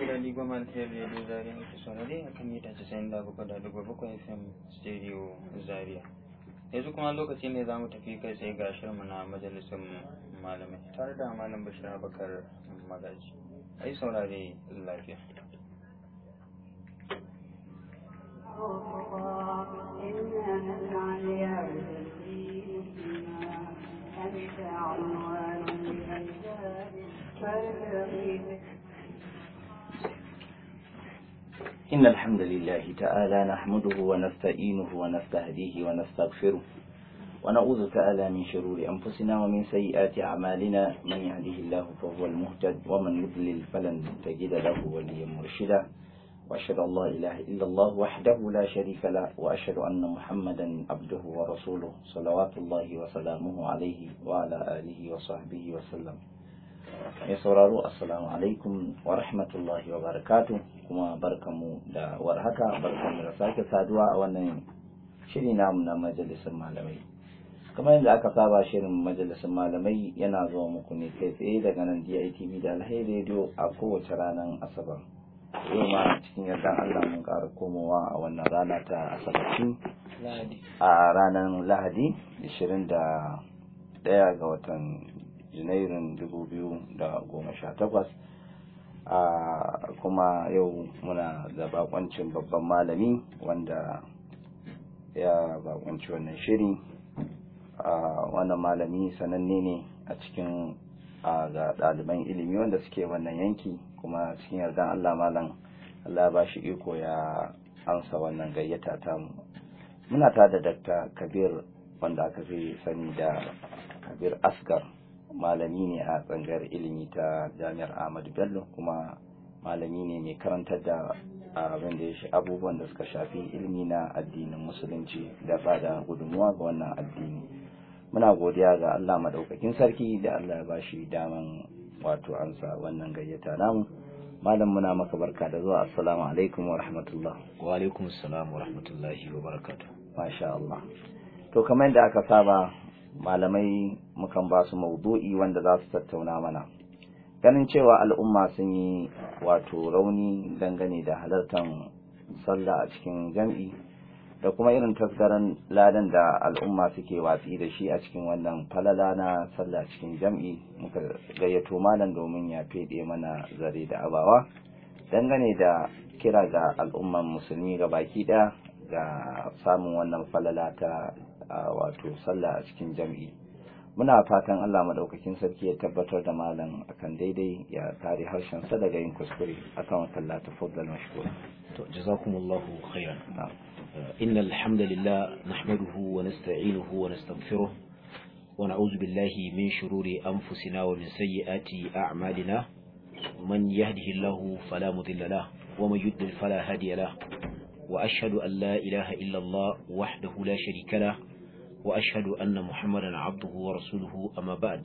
saurari goma da radio Zaria muke saurari a kan mita 97.7 FM stereo Zaria. Yanzu kuma lokaci ne za mu tafi kai tsaye ga shirinmu na majalisar malamai tare da malam Bashir Abubakar Magaji. Ai saurare lafiya. إن الحمد لله تعالى نحمده ونستعينه ونستهديه ونستغفره ونعوذ تعالى من شرور أنفسنا ومن سيئات أعمالنا من يهده الله فهو المهتد ومن يضلل فلن تجد له وليا مرشدا وأشهد أن لا إله إلا الله وحده لا شريك له وأشهد أن محمدا عبده ورسوله صلوات الله وسلامه عليه وعلى آله وصحبه وسلم. Ya sauraro assalamu alaikum wa rahmatullahi wa barakatuh, kuma barkamu da warhaka, barkamu da sake saduwa a wannan shiri namu na majalisar malamai. Kamar yadda aka saba, shirin majalisar malamai yana zuwa muku ne kai tsaye daga nan DITV da Alheri Radio a kowace ranar Asabar. Yau ma cikin yardan Allah mun ƙara komowa a wannan rana ta Asabar a ranar Lahadi 21 ga watan Janairun 2018, kuma yau muna da bakoncin babban malami wanda ya bakonci wannan shiri. Wannan malami sananne ne a cikin ga ɗaliban ilimi wanda suke wannan yanki, kuma cikin yardan Allah malam Allah ba shi iko ya ansa wannan gayyata ta mu. Muna tada Dr. Kabir wanda aka fi sani da Kabir Asgar, malami ne a tsangayar ilimi ta Jami'ar Ahmadu Bello, kuma malami ne mai karantar da abin da ya shi abubuwan da suka shafi ilimi na addinin musulunci da bada gudunmuwa ga wannan addini. Muna godiya ga Allah madaukakin sarki da Allah ya bashi daman wato ansa wannan gayyata namu. Malam, muna maka barka da zuwa. Assalamu alaikum wa rahmatullah. Wa alaikum assalam wa rahmatullahi wa barakatuh. Masha Allah. To kamar yadda aka saba, malamai mukan ba su maudu'i wanda za su tattauna mana. Ganin cewa al'umma sun yi wato rauni dangane da halartar sallah a cikin jam'i, da kuma irin tasgaran ladan da al'umma suke watsi da shi a cikin wannan falala na sallah cikin jam'i, muka gayyato malam domin ya fede mana zare da abawa dangane da kira ga al'umman musulmi ga baki ɗaya ga samun wannan falala ta wato sallah a cikin jam'i. Muna fatan Allah madaukakin sarki ya tabbatar da malam akan daidai, ya kare harshen sa daga yin kuskure. Akan Allah tafaddal mashkur. To jazakumullahu khairan. Innal hamdalillah nahmaduhu wa nasta'inuhu wa nastaghfiruh wa na'udzu billahi min shururi anfusina wa min sayyiati a'malina. Man yahdihillahu fala mudilla lahu wa man yudlil fala hadiya lahu. Wa ashhadu an la ilaha illa Allah wahdahu la sharika lahu wa ashhadu anna muhammadan abduhu wa rasuluhu, amma ba'd.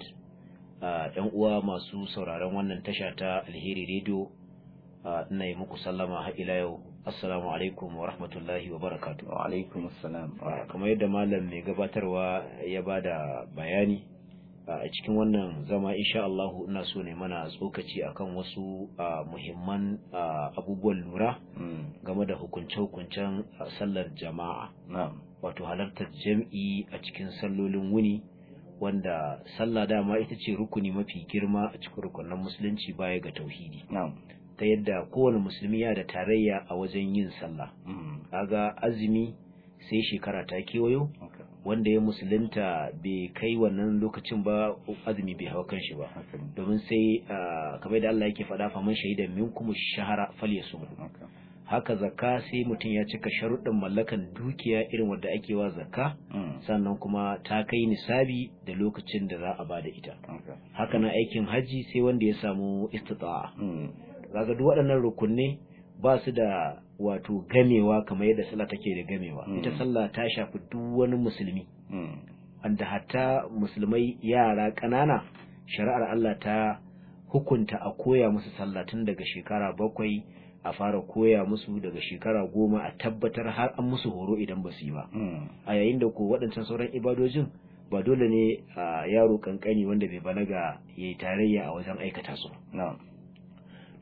Yan uwa masu sauraron wannan tasha ta Alheri Radio, ina yi muku sallama har ila yau. Assalamu alaikum wa rahmatullahi wa barakatuh. Wa alaikum assalam. Kamar yadda malam mai gabatarwa ya bada bayani, a cikin wannan zama insha Allah ina so ne mana tsokaci akan wasu muhimman abubuwan lura game da hukunce-hukuncen sallar jama'a. Wato halartar jam'i a cikin sallolin wuni, wanda sallah dama ita ce rukuni mafi girma a cikin rukunin musulunci baya ga tauhidi. Ta yadda kowane musulmi ya da tarayya a wajen yin sallah. Kaga azumi sai shekara ta kewayo, wanda ya musulunta bai kai wannan lokacin ba azumi bai hawa kanshi ba, domin sai kamar da Allah yake faɗa, faman shahidan minkum shahara falyasum. Haka zakka sai mutum ya cika sharuɗin mallakan dukiya irin wanda ake wa zakka, sannan kuma ta kai nisabi da lokacin da za a bada ita. Haka na aikin haji sai wanda ya samu istita'a. Kaga duk waɗannan rukunne ba su da wato gamewa kamar yadda sallah take da gamewa. Ita sallah ta shafi duk wani musulmi, wanda hatta musulmai yara ƙanana shari'ar Allah ta hukunta a koya musu sallah tun daga shekara 7, a fara koya musu daga shekara 10, a tabbatar har an musu horo idan ba su yi ba. A yayin da ko waɗancan sauran ibadojin ba dole ne yaro kankani wanda bai balaga yayi tarayya a wajen aikata su.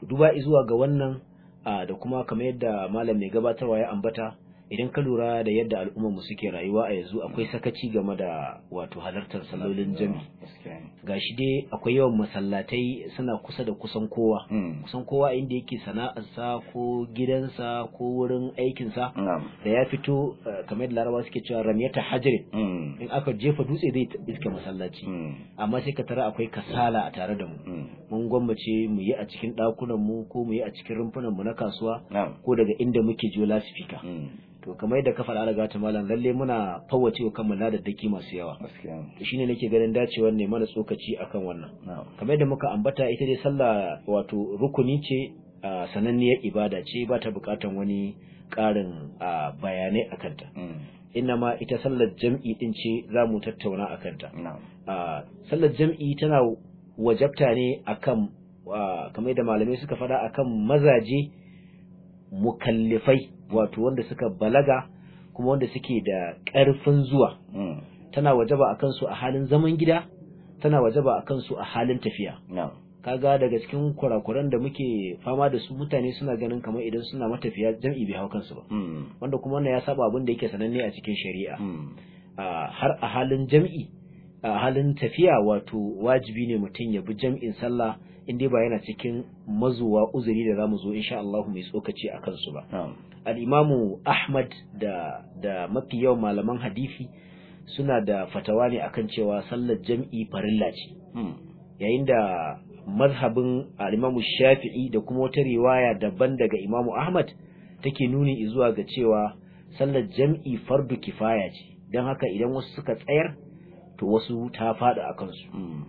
duba zuwa ga wannan da kuma kamar yadda malam mai gabatarwa ya ambata, idan ka lura da yadda al'ummar mu suke rayuwa a yanzu akwai sakaci game da wato halartar sallolin jami'i. Gashi dai akwai yawan masallatai suna kusa da kusan kowa inda yake sana'arsa ko gidansa ko wurin aikinsa da ya fito kamar da Larabawa suke cewa ramyata hajarin, in aka jefa dutse zai iske masallaci, amma sai ka tara akwai kasala a tare da mu. Mun gwammace mu yi a cikin ɗakunan mu ko mu yi a cikin rumfunan mu na kasuwa ko daga inda muke jiyo lasifika. To kamar yadda ka faɗa daga ta malam, lalle muna fawwace wa kanmu ladaddaki masu yawa. To shine nake ganin dacewar ne mana tsokaci akan wannan. Kamar yadda muka ambata, ita dai sallah wato rukuni ce, sananniyar ibada ce, ba ta buƙatan wani ƙarin bayanai akan ta. Inna ma ita sallar jam'i din ce za mu tattauna akan ta. Sallar jam'i tana wajabta ne akan kamar yadda malamai suka faɗa, akan mazaje mukallifai, wato wanda suka balaga kuma wanda suke da ƙarfin zuwa. Tana wajaba akan su a halin zaman gida, tana wajaba akan su a halin tafiya. Kaga daga cikin kurakuran da muke fama da su, mutane suna ganin kamar idan suna matafiya jam'i bai hau kansu ba, wanda kuma wannan ya saba abin da yake sananne a cikin shari'a. Har a halin jam'i, a halin tafiya, wato wajibi ne mutum ya bi jam'in sallah in dai ba yana cikin mazuwa uzuri da zamu zo insha Allah mai tsokaci a kansu ba. Al-Imamu Ahmad da mafi yawan malaman hadisi suna da fatawa ne akan cewa sallar jam'i farilla ce, yayin da mazhabin al-Imamu Shafi'i da kuma wata riwaya daban daga Imamu Ahmad take nuni zuwa ga cewa sallar jam'i fardu kifaya ce, don haka idan wasu suka tsayar to wasu ta faɗa a kansu.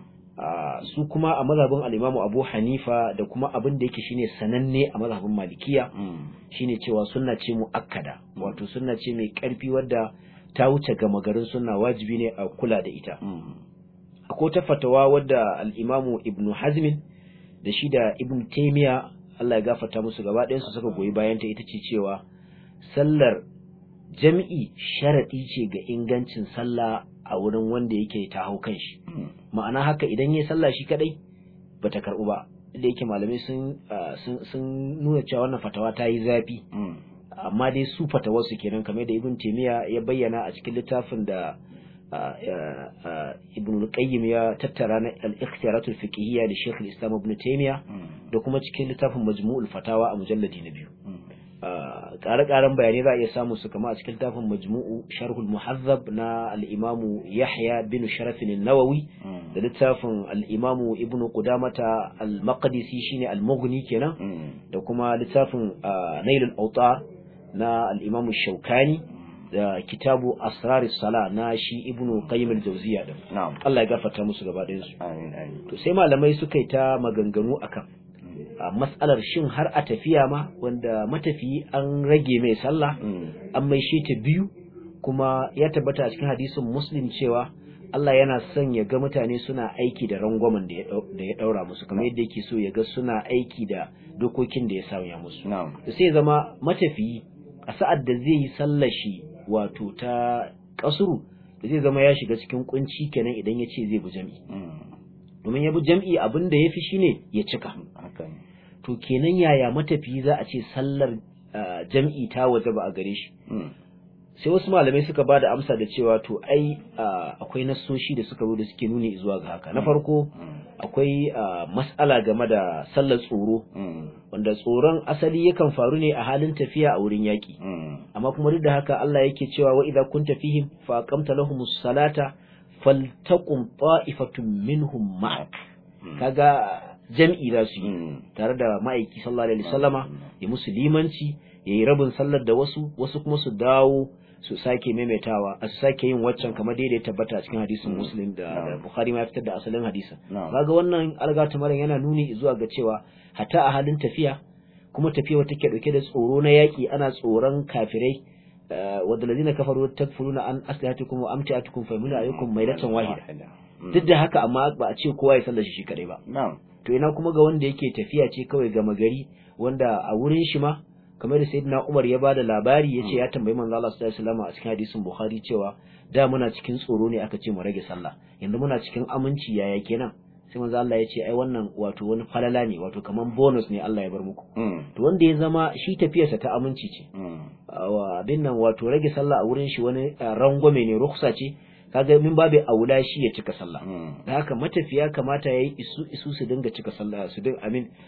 Su kuma a mazhabin al-Imamu Abu Hanifa da kuma abin da yake shine sananne a mazhabin Malikiya shine cewa sunna ce muakkada, wato sunna ce mai karfi wadda ta wuce gama garin sunna, wajibi ne a kula da ita. Akwai ta fatawa wadda al-Imamu Ibn Hazm da shi da Ibn Taymiyyah, Allah ya gafarta musu gaba ɗayan su, suka goyi bayan ta, ita ce cewa sallar jami'i sharadi ce ga ingancin sallah a wurin wanda yake ta hau kanshi. Ma'ana haka idan yayi sallah shi kadai bata karbu ba, da yake malamai sun nuna cewa wannan fatawa ta yi zafi, amma dai su fatawar su kenan, kamar da Ibn Taymiyyah ya bayyana a cikin littafin da Ibn Qayyim ya tattara na al-Ikhtiyarat al-Fiqhiyya da Sheikh al-Islam Ibn Taymiyyah, da kuma cikin littafin Majmu'ul Fatawa a mujalladi na 2. ƙare-ƙaren bayanai za a iya samu su kama a cikin littafin Majmu'u Sharhul Muhazzab na al-Imamu Yahya bin Sharaf an-Nawawi, da littafin al-Imamu Ibn Qudamata al-Maqdisi shine al-Mughni kenan, da kuma littafin Nailul Awtar na al-Imamu Shawkani, da kitabu Asrar as-Salah na shi Ibn Qayyim al-Jawziyya din. Allah ya gafarta musu gaba ɗayan su. Amin. To sai malamai suka yi ta maganganu akan mas'alar shin har a tafiya ma wanda matafiyi an rage mai sallah, an mai shi ta biyu, kuma ya tabbata a cikin hadisin Muslim cewa Allah yana son ya ga mutane suna aiki da rangwamen da ya daura musu, kamar yadda yake so ya ga suna aiki da dokokin da ya sanya musu. Sai zama matafiyi a sa'ad da zai yi sallar shi wato ta kasuru, da zai zama ya shiga cikin kunci kenan idan ya ce zai bi jam'i. Domin ya bi jam'i abin da ya fi shine ya cika. To kenan yaya matafiyi za a ce sallar jam'i ta waje ba a gare shi? Sai wasu malamai suka ba da amsa da cewa to ai akwai nassoshi da suka zo da suke nuni zuwa ga haka. Na farko akwai mas'ala game da sallar tsoro, wanda tsoron asali yakan faru ne a halin tafiya a wurin yaƙi, amma kuma duk da haka Allah yake cewa wa idza kunta fihim fa aqamta lahumus salata faltaqum ta'ifatun minhum ma'ak. Kaga jam'i da su tare da ma'aiki sallallahu alaihi wasallama, ya musu limanci, yayi rabin sallar da wasu kuma su dawo su sake maimaitawa, a su sake yin waccan kamar daidai tabbata cikin hadisin Muslim da Bukhari ma ya fitar da asalin hadisin. Kaga wannan algatu maran yana nuni zuwa ga cewa hatta a halin tafiya, kuma tafiya take dauke da tsoro na yaki, ana tsoron kafirai, wadda ladina kafaru takfuruna an aslihatukum wa amtiatukum fa yamuna ayyukum mailatan wahida. Duk da haka amma ba a ce kowa ya sallar shi kadai ba. To ina kuma ga wanda yake tafiya ce kawai gama gari, wanda a wurin shi ma kamar da Sayyidina Umar ya bada labari, yace ya tambayi manzo Allah sallallahu alaihi wasallam a cikin hadisin Bukhari cewa da muna cikin tsoro ne aka ce mu rage sallah, yanzu muna cikin aminci, yaya kenan? sai manzo Allah ya ce ai wannan wato wani falala ne, wato kaman bonus ne Allah ya bar muku. To wanda ya zama shi tafiyarsa ta aminci ce, abin nan wato rage sallah a wurin shi wani rangwame ne, rukhsa ce, kaga min babu aula shi ya cika sallah. Da haka matafiya kamata yayi isu su dinga cika sallah, su dinga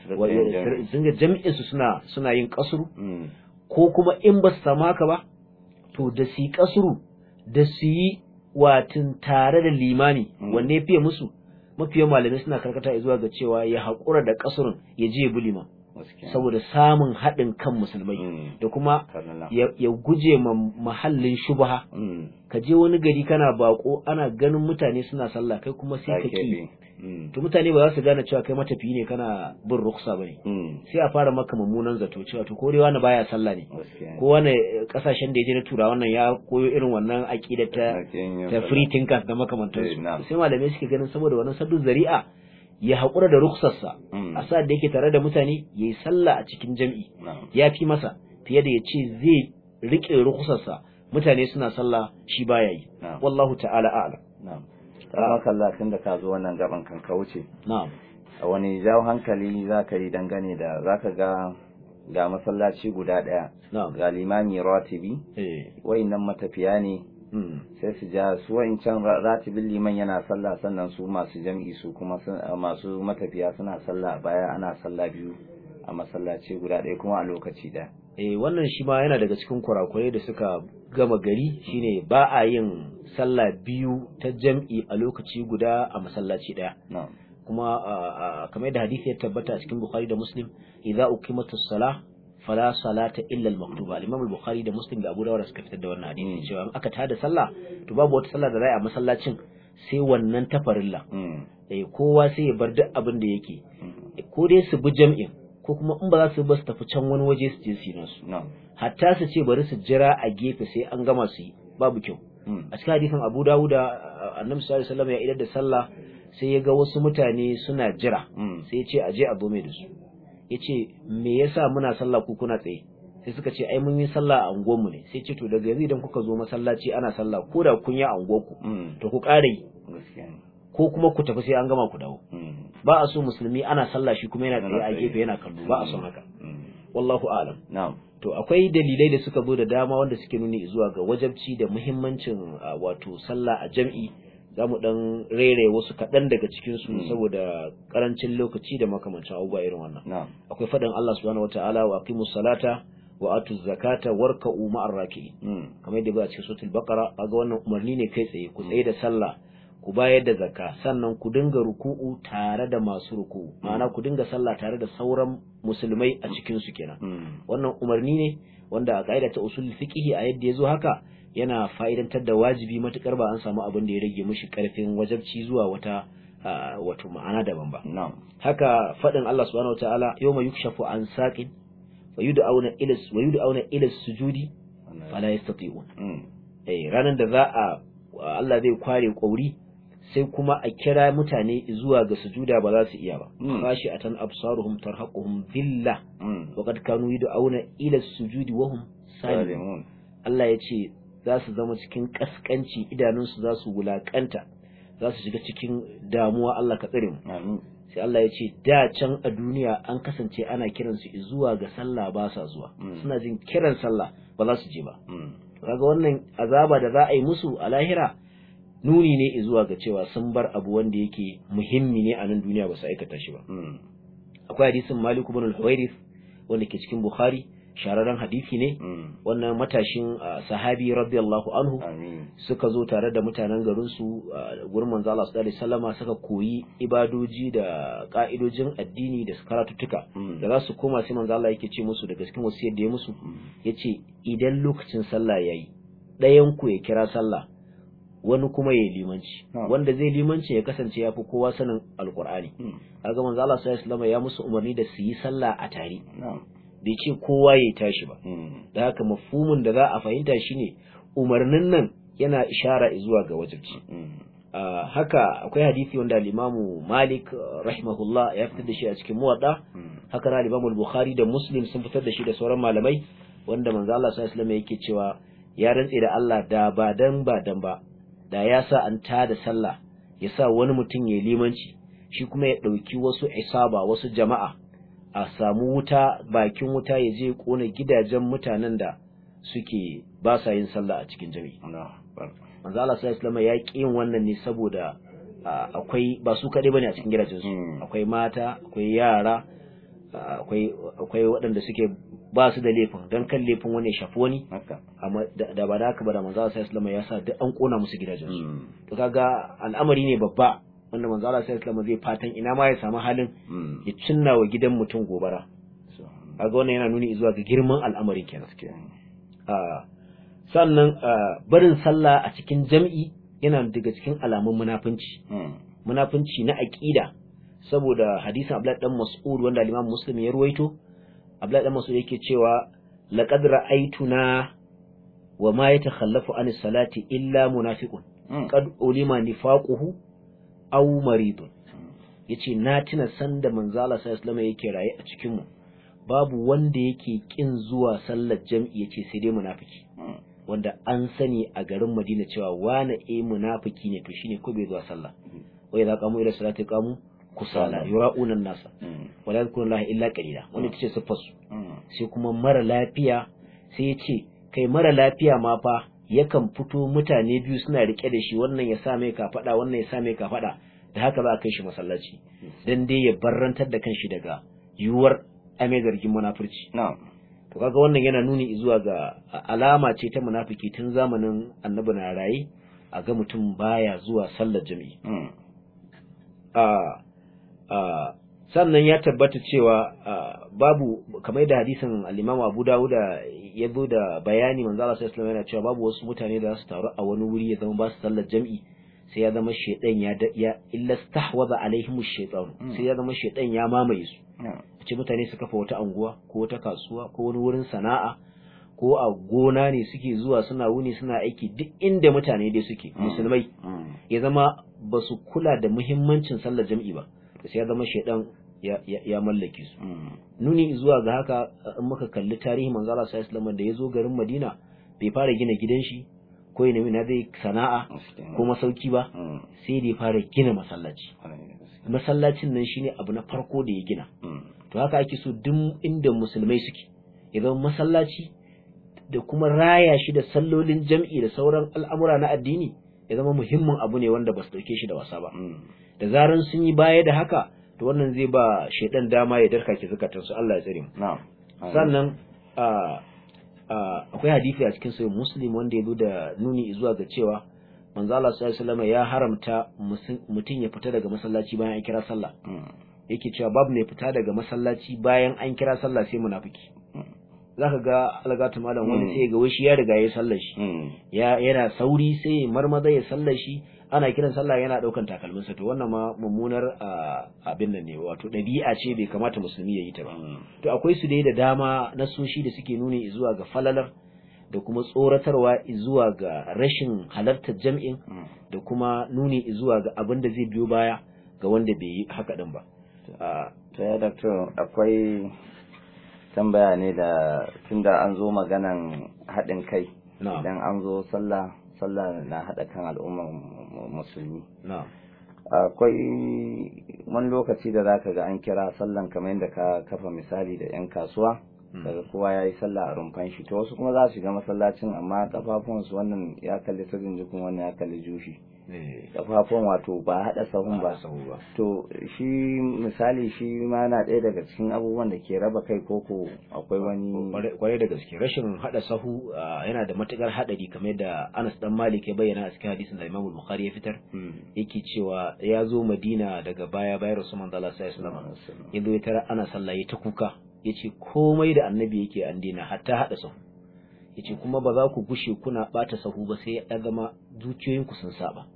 dinga jami'in su suna yin kasuru, ko kuma in ba su samu haka ba to da su yi kasuru da su yi watin tare da limani wanne fiye musu. Mafiyan malamai suna karkata zuwa ga cewa ya haƙura da kasurun ya je bi liman, saboda samun haɗin kan musulmai da kuma ya guje mahallin shubha. Ka je wani gari kana bako ana ganin mutane suna sallah kai kuma sai ka ki, to mutane ba za su gane cewa kai matafiyi ne kana bin ruksa bane, sai a fara maka mummunan zato cewa to ko dai wani baya sallah ne, ko wani kasashen da yaje na tura wannan ya koyo irin wannan aqida ta free thinkers da makamantansu. Sai malamai suke ganin saboda wannan saddu zari'a ya haƙura da ruksarsa a sa da yake tare da mutane ya yi sallah a cikin jam'i, ya fi masa fiye da ya ce zai riƙe ruksarsa mutane suna sallah shi baya yi. Wallahu ta'ala a'lam. Ramar kalla tun da ka zo wannan gaban kan ka wuce. A wani jawo hankali za ka yi dangane da za ka ga masallaci guda ɗaya ga limami ratibi, wa'innan matafiya ne sai su ja su wa'incan ratibin liman yana sallah, sannan su masu jam'i su kuma masu matafiya suna sallah baya, ana sallah biyu a masallaci guda ɗaya kuma a lokaci ɗaya. Wannan shi ma yana daga cikin kurakurai da suka gama gari, shine ba a yin sallah biyu ta jam'i a lokaci guda a masallaci ɗaya. Kuma kamar da hadisi ya tabbata a cikin Bukhari da Muslim, idza uqimatus salah fala salata illa al-maktuba. Imam al-Bukhari da Muslim da Abu Dawud suka fitar da wannan hadisi cewa in aka tada sallah to babu wata sallah da za a masallacin sai wannan ta farilla. Kowa sai ya bar duk abin da yake, ko dai su bi jam'in ko kuma in ba za su ba su tafi can wani waje su je su yi nasu, hatta su ce bari su jira a gefe sai an gama su yi, babu kyau. A cikin hadisin Abu Dawud Annabi sallallahu alaihi wasallam ya idar da sallah sai ya ga wasu mutane suna jira, sai ya ce aje a zo mai da su. Ya ce me yasa muna sallah ku kuna tsaye? Sai suka ce ai mun yi sallah a unguwarmu ne. Sai ce to daga yanzu idan kuka zo masallaci ana sallah ko da kun yi a unguwarku to ku ƙara yi, ko kuma ku tafi sai an gama ku dawo. Ba a so musulmi ana sallah shi kuma yana tsaye a gefe yana kallo, ba a son haka. Wallahu a'lam. To akwai dalilai da suka zo da dama wanda suke nuni zuwa ga wajabci da muhimmancin wato sallah a jam'i. Za mu dan rere wasu kaɗan daga cikin su saboda karancin lokaci da makamancin abubuwa irin wannan. Akwai faɗin Allah subhanahu wataala wa aqimus salata wa atuz zakata warka'u ma'ar raki'in. Kamar yadda ba a cikin suratul baqara, kaga wannan umarni ne kai tsaye, ku tsaye da sallah, ku bayar da zakka, sannan ku dinga ruku'u tare da masu ruku'u, ma'ana ku dinga sallah tare da sauran musulmai a cikin su kenan. Wannan umarni ne wanda a kaida ta usul fiqh a yadda yazo haka yana fa'idantar da wajibi matukar ba an samu abin da ya rage mishi karfin wajabci zuwa wata wato ma'ana daban ba. Haka fadin Allah subhanahu wataala yawma yukshafu an saqin wa yud'auna ila sujudi fala yastati'un. Ranan da za a Allah zai kware kauri sai kuma a kira mutane zuwa ga sujuda ba za su iya ba. Khashi'atan absaruhum tarhaquhum dhillah wa qad kanu yud'auna ila sujudi wa hum salimun. Allah ya ce za su zama cikin kaskanci, idanunsu za su wulakanta, za su shiga cikin damuwa. Allah ka tsare mu. Sai Allah ya ce da can a duniya an kasance ana kiransu zuwa ga sallah ba sa zuwa, suna jin kiran sallah ba za su je ba. Kaga wannan azaba da za a yi musu a lahira nuni ne zuwa ga cewa sun bar abu wanda yake muhimmi ne a nan duniya ba su aikata shi ba. Akwai hadisin Malik ibn al-Huwairith wanda ke cikin Bukhari, shararren hadisi ne. Wannan matashin sahabi radiyallahu anhu suka zo tare da mutanen garin su gurin manzo Allah sallallahu alaihi wasallama, suka koyi ibadoji da ka'idojin addini da karatuttuka da za su koma. Sai manzo Allah yake ce musu daga cikin wasiyar da ya musu, yace idan lokacin sallah yayi ɗayan ku ya kira sallah, wani kuma ya limanci. Wanda zai limanci ya kasance ya fi kowa sanin alqur'ani. Kaga manzo Allah sallallahu alaihi wasallama ya musu umarni da su yi sallah a tare, bai ce kowa ya tashi ba. Da haka mafhumin da za a fahimta shine umarnin nan yana ishara zuwa ga wajibci. Haka akwai hadisi wanda al-Imam Malik rahimahullah ya fitar da shi a cikin Muwatta, haka na al-Imam al-Bukhari da Muslim sun fitar da shi da sauran malamai, wanda manzo Allah sallallahu alaihi wasallam yake cewa ya rantse da Allah da ba dan ba da ya sa an tada sallah ya sa wani mutum ya limanci, shi kuma ya ɗauki wasu isaba wasu jama'a a samu wuta bakin wuta ya je kona gidajen mutanen da suke ba sa yin sallah a cikin jami'i. Manzo Allah sallallahu alaihi ya ƙi yin wannan ne saboda akwai ba su kaɗai bane a cikin gidajen su, akwai mata, akwai yara, akwai waɗanda suke ba su da laifin dan kan laifin wani ya shafi wani, amma da ba da haka ba da manzo Allah sallallahu alaihi ya sa duk an kona musu gidajen su. To kaga al'amari ne babba wanda manzo Allah sallallahu alaihi zai fatan ina ma ya samu halin ya cinna wa gidan mutum gobara. Kaga wannan yana nuni zuwa ga girman al'amarin kenan. Sannan barin sallah a cikin jam'i yana daga cikin alamun munafunci. Munafunci na aqida, saboda hadisin Abdullah dan Mas'ud wanda Imam Muslim ya ruwaito, Abdullah dan Mas'ud yake cewa laqad ra'aytuna wa ma yatakhallafu an salati illa munafiqun qad ulima nifaquhu aw maridun. Yace na tuna sanda manzo Allah sallallahu alaihi yake raye a cikin mu babu wanda yake kin zuwa sallar jam'i yace sai dai munafiki, wanda an sani a garin Madina cewa wani munafiki ne to shine ko bai zuwa sallah. Wa idza qamu ila salati qamu kusala yura'una an-nasa wa la yadhkuruna illa qalila, wanda tace siffar su. Sai kuma mara lafiya sai yace kai mara lafiya ma fa yakan fito mutane biyu suna rike da shi, wannan ya sa mai kafada wannan ya sa mai kafada, da haka za a kai shi masallaci dan dai ya barrantar da kanshi daga yuwar ame zargin munafurci. To kaga wannan yana nuni zuwa ga alama ce ta munafiki tun zamanin Annabi na rayi, a ga mutum baya zuwa sallar jami'i. Sannan ya tabbata cewa babu, kamar da hadisin al-Imam Abu Dawud ya zo da bayani, manzo Allah sallallahu alaihi wasallam yana cewa babu wasu mutane da za su taru a wani wuri ya zama ba su sallar jami'i sai ya zama shedan ya illa stahwaza alaihim ash-shaytan, sai ya zama shedan ya mamaye su. Ce mutane su kafa wata anguwa ko wata kasuwa ko wani wurin sana'a ko a gona ne suke zuwa suna wuni suna aiki, duk inda mutane dai suke musulmai, ya zama ba su kula da muhimmancin sallar jami'i ba, sai ya zama shedan ya mallake su. Nuni zuwa ga haka in muka kalli tarihi manzo Allah sallallahu alaihi wasallam da yazo garin Madina bai fara gina gidan shi ko yana na zai sana'a ko masauki ba, sai da ya fara gina masallaci. Masallacin nan shine abu na farko da ya gina. To haka ake so duk inda musulmai suke ya zama masallaci da kuma raya shi da sallolin jam'i da sauran al'amura na addini ya zama muhimmin abu ne wanda ba su dauke shi da wasa ba. Da zaran sun yi baya da haka to wannan zai ba shedan dama ya darka ki zakatansu. Allah ya tsare mu. Sannan akwai hadisi a cikin sahih Muslim wanda ya zo da nuni zuwa ga cewa manzo Allah sallallahu alaihi wasallam ya haramta mutum ya fita daga masallaci bayan an kira sallah. Yake cewa babu mai fita daga masallaci bayan an kira sallah sai munafiki. Zaka ga algatu malam wani sai ga washi ya riga ya sallar shi, yana sauri sai marmaza ya sallar shi, ana kiran sallah yana daukan takalminsa. To wannan ma mummunar abin nan ne, wato dabi'a ce bai kamata musulmi ya yi ta ba. To akwai su dai da dama na soshi da suke nuni zuwa ga falalar da kuma tsoratarwa zuwa ga rashin halartar jam'in da kuma nuni zuwa ga abin da zai biyo baya ga wanda bai yi haka din ba. To ya doctor, akwai tambaya ne da tunda an zo maganan haɗin kai, idan an zo sallah na haɗa kan al'ummar musulmi. Akwai wani lokaci da zaka ga an kira sallan kamar yadda ka kafa misali da 'yan kasuwa, daga kowa ya yi sallah a rumfan shi, to wasu kuma za su shiga masallacin amma kafafuwansu wannan ya kalli sirrin jikin wannan ya kalli jushi, kafafuwan wato ba haɗa sahun ba. To shi misali shi ma na ɗaya daga cikin abubuwan da ke raba kai, koko akwai wani? Kwarai da gaske, rashin haɗa sahu yana da matukar haɗari, kamar yadda Anas dan Malik ya bayyana a cikin hadisin da Imam Bukhari ya fitar. Yake cewa ya zo Madina daga baya Rasulullah sallallahu alaihi wasallam, ya zo ya tara ana sallah ya ta kuka, yace komai da annabi yake an dena hatta hada sahu. Yace kuma ba za ku gushe kuna bata sahu ba sai ya zama zuciyoyinku sun saba.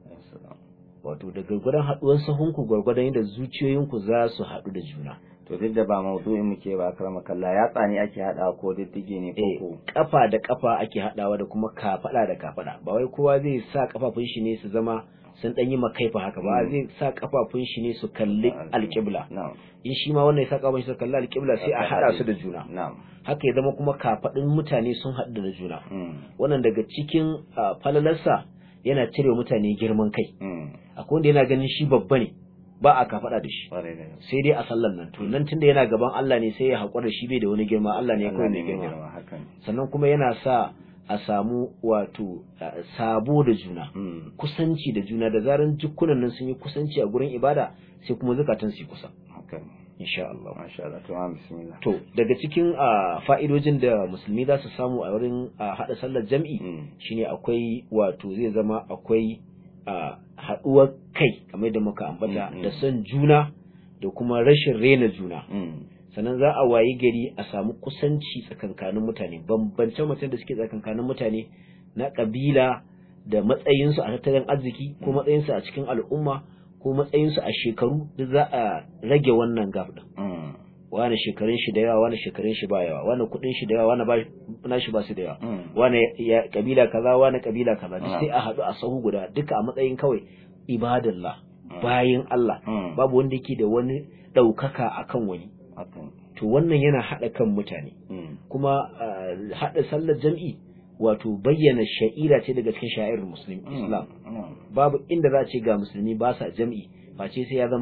Wato da gurgurdan haduwan sahunku gurgurdan yadda zuciyoyinku za su hadu da juna. To duk da ba maudu'in muke ba, karama kalla, ya tsani ake hadawa ko diddige ne ko kafa da kafa ake hadawa da kuma kafada da kafada. Ba wai kowa zai sa kafafun shi ne su zama sun dan yi makaifa haka ba, zai sa kafafun shi ne su kalli alqibla. In shi ma wannan ya sa kafafun shi su kalli alqibla sai a hada su da juna. Haka ya zama kuma kafadin mutane sun hadu da juna. Wannan daga cikin falalarsa yana cire mutane girman kai. Akwai wanda yana ganin shi babba ne ba a kafada da shi sai dai a sallan nan to nan tunda yana gaban Allah ne sai ya haƙura shi bai da wani girma Allah ne ya kawai mai girma sannan kuma yana sa a samu wato sabo da juna kusanci da juna da zaran jukkunan nan sun yi kusanci a gurin ibada sai kuma zakatan su yi kusa insha Allah masha Allah bismillah to daga cikin fa'idojin da musulmi za su samu a wurin hada sallar jam'i shine akwai wato zai zama akwai haduwar kai kamar da muka ambata da son juna da kuma rashin rena juna sannan za a wayi gari a samu kusanci tsakankanin mutane bambancin mutum da suke tsakankanin mutane na kabila da matsayinsu a tattalin arziki ko matsayinsu a cikin al'umma ko matsayinsu a shekaru duk za a rage wannan gap din wani shekarun shi da yawa wani shekarun shi ba yawa wani kudin shi da yawa wani na shi ba su da yawa wani kabila kaza wani kabila kaza duk sai a haɗu a sahu guda duka a matsayin kawai ibadallah bayin Allah babu wanda yake da wani ɗaukaka akan wani to wannan yana haɗa kan mutane kuma haɗa sallar jam'i wato bayyana sha'ira ce daga cikin sha'irar musulmi islam babu inda za a ce ga musulmi ba sa jam'i face sai ya zama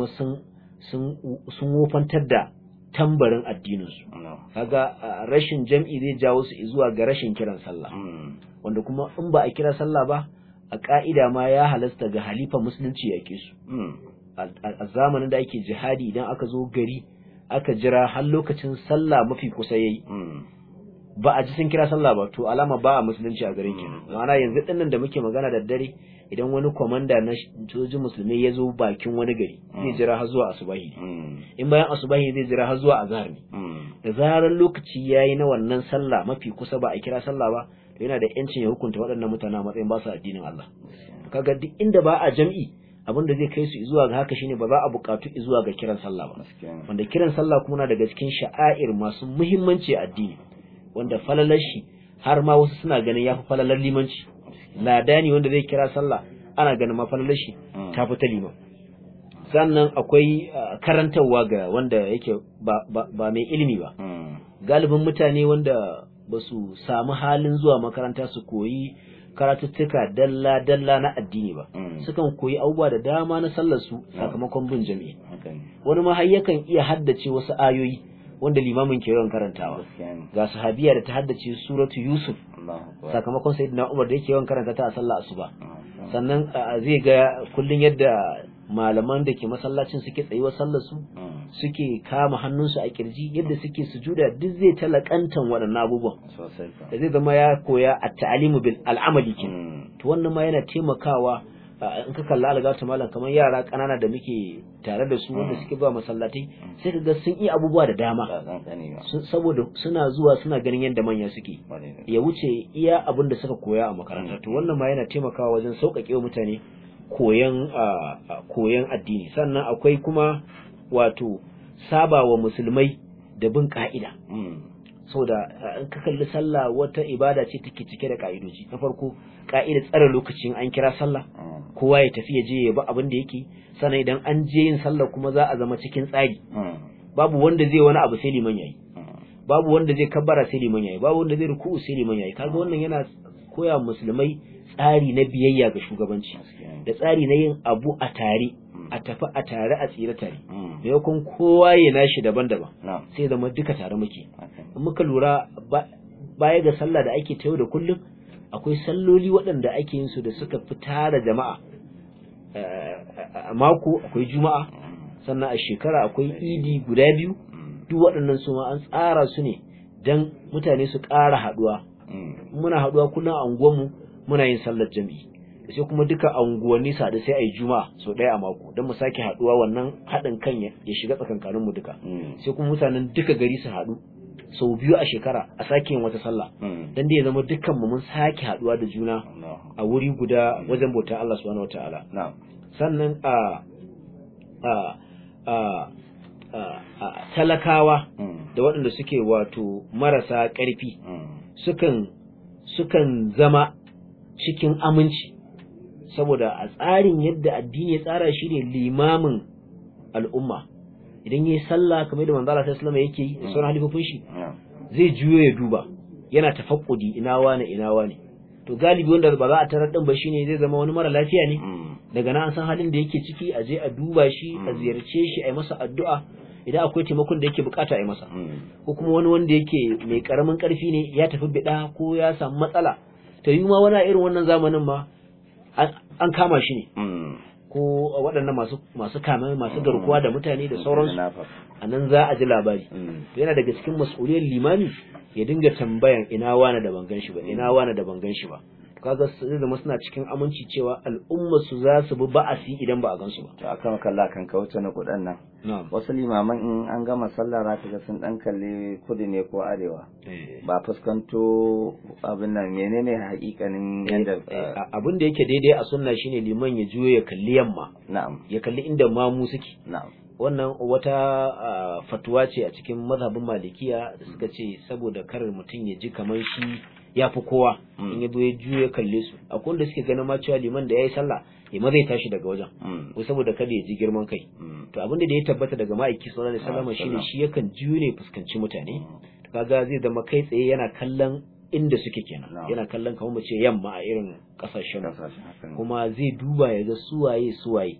sun wofantar da tambarin addininsu kaga rashin jam'i zai jawo su zuwa ga rashin kiran sallah wanda kuma in ba a kira sallah ba a ka'ida ma ya halasta ga halifa musulunci ya ke su a zamanin da ake jihadi idan aka zo gari aka jira har lokacin sallah mafi kusa yayi ba a ji sun kira sallah ba to alama ba a musulunci a garin kenan ma'ana yanzu dinnan da muke magana da dare idan wani komanda na sojin musulmi ya zo bakin wani gari zai jira har zuwa asubahi in bayan asubahi zai jira har zuwa azhar ne da zarar lokaci yayi na wannan sallah mafi kusa ba a kira sallah ba to yana da yancin ya hukunta waɗannan mutane a matsayin ba su addinin Allah kaga duk inda ba a jam'i abin da zai kai su zuwa ga haka shine ba za a buƙatu zuwa ga kiran sallah ba wanda kiran sallah kuma na daga cikin sha'air masu muhimmanci a addini wanda falalar shi har ma wasu suna ganin yafi falalar limanci ladani wanda zai kira sallah ana ganin ma falalar shi ta fi ta liman sannan akwai karantarwa ga wanda yake ba mai ilimi ba galibin mutane wanda ba su samu halin zuwa makaranta su koyi karatuttuka dalla na addini ba sukan koyi abubuwa da dama na sallar su sakamakon bin jami'i wani ma har yakan iya haddace wasu ayoyi wanda limamin ke yawan karantawa ga sahabiya da ta haddace suratu Yusuf sakamakon sayyidina Umar da yake yawan karanta ta a sallar asuba sannan zai ga kullun yadda malaman da ke masallacin suke tsayuwar sallar su suke kama hannunsu a kirji yadda suke sujuda duk zai talakantan waɗannan abubuwan da zai zama ya koya at-ta'limu bil al'amali kin to wannan ma yana taimakawa in ka kalla algata malam kamar yara kanana da muke tare da su wanda suke zuwa masallatai sai ka ga sun yi abubuwa da dama saboda suna zuwa suna ganin yadda manya suke ya wuce iya abin da suka koya a makaranta to wannan ma yana taimakawa wajen sauƙaƙe wa mutane koyan addini sannan akwai kuma wato sabawa musulmai da bin ka'ida saboda in ka kalli sallah wata ibada ce take cike da ka'idoji na farko ka'idar tsare lokacin an kira sallah kowa ya tafi ya je ya bi abin da yake sannan idan an je yin sallah kuma za a zama cikin tsari babu wanda zai wani abu sai liman yayi babu wanda zai kabbara sai liman yayi babu wanda zai ruku'u sai liman yayi kaga wannan yana koya musulmai tsari na biyayya ga shugabanci da tsari na yin abu a tare a tafi a tare a tsira tare maimakon kowa ya nashi daban-daban sai zama duka tare muke in muka lura baya ga sallah da ake ta yau da kullum akwai salloli waɗanda ake yin su da suka fi tara jama'a a mako akwai juma'a sannan a shekara akwai idi guda biyu duk waɗannan su ma an tsara su ne dan mutane su ƙara haɗuwa muna haɗuwa kullum a unguwarmu muna yin sallar jami'i sai kuma duka unguwanni sadu sai a yi juma'a sau ɗaya a mako don mu sake haɗuwa wannan haɗin kan ya shiga tsakankanin mu duka sai kuma mutanen duka gari su haɗu sau biyu a shekara a sake yin wata sallah dan da ya zama dukkan mu mun sake haɗuwa da juna a wuri guda wajen bauta Allah subhanahu wataala sannan talakawa da waɗanda suke wato marasa ƙarfi sukan zama cikin aminci saboda a tsarin yadda addini ya tsara shi ne limamin al'umma idan yayi sallah kamar da manzo Allah sallallahu alaihi wasallam yake yi da sauran halifofin shi zai juyo ya duba yana tafakkudi ina wane to galibi wanda ba za a tarar din ba shine zai zama wani mara lafiya ne daga nan an san halin da yake ciki a je a duba shi a ziyarce shi a yi masa addu'a idan akwai taimakon da yake bukata a yi masa ko kuma wani wanda yake mai karamin karfi ne ya tafi bida ko ya samu matsala to yi ma wani irin wannan zamanin ma an kama shi ne ko waɗannan masu kame masu garkuwa da mutane da sauransu a nan za a ji labari yana daga cikin mas'uliyar limami ya dinga tambayan ina wani da ban gan shi ba ina wani da ban gan shi ba kaga zai zama suna cikin aminci cewa al'umma su za su bi ba'asi idan ba a gansu ba to akan kalla kan kauce na kudan nan wasu limaman in an gama sallah za ka ga sun dan kalle kudu ne ko arewa ba fuskanto abin nan menene hakikanin yanda abin da yake daidai a sunna shine liman ya juyo ya kalli yamma na'am ya kalli inda mamu suke na'am wannan wata fatuwa ce a cikin mazhabin malikiya da suka ce saboda karar mutum ya ji kamar shi ya fi kowa in ya zo ya juyo ya kalle su akwai wanda suke ganin ma cewa liman da ya yi sallah liman zai tashi daga wajen ko saboda kada ya ji girman kai to abin da ya tabbata daga ma'aiki sallallahu alaihi wasallam shine shi yakan juyo ne fuskanci mutane to kaga zai zama kai tsaye yana kallon inda suke kenan yana kallon kamar mu ce yamma a irin kasashen kuma zai duba ya ga suwaye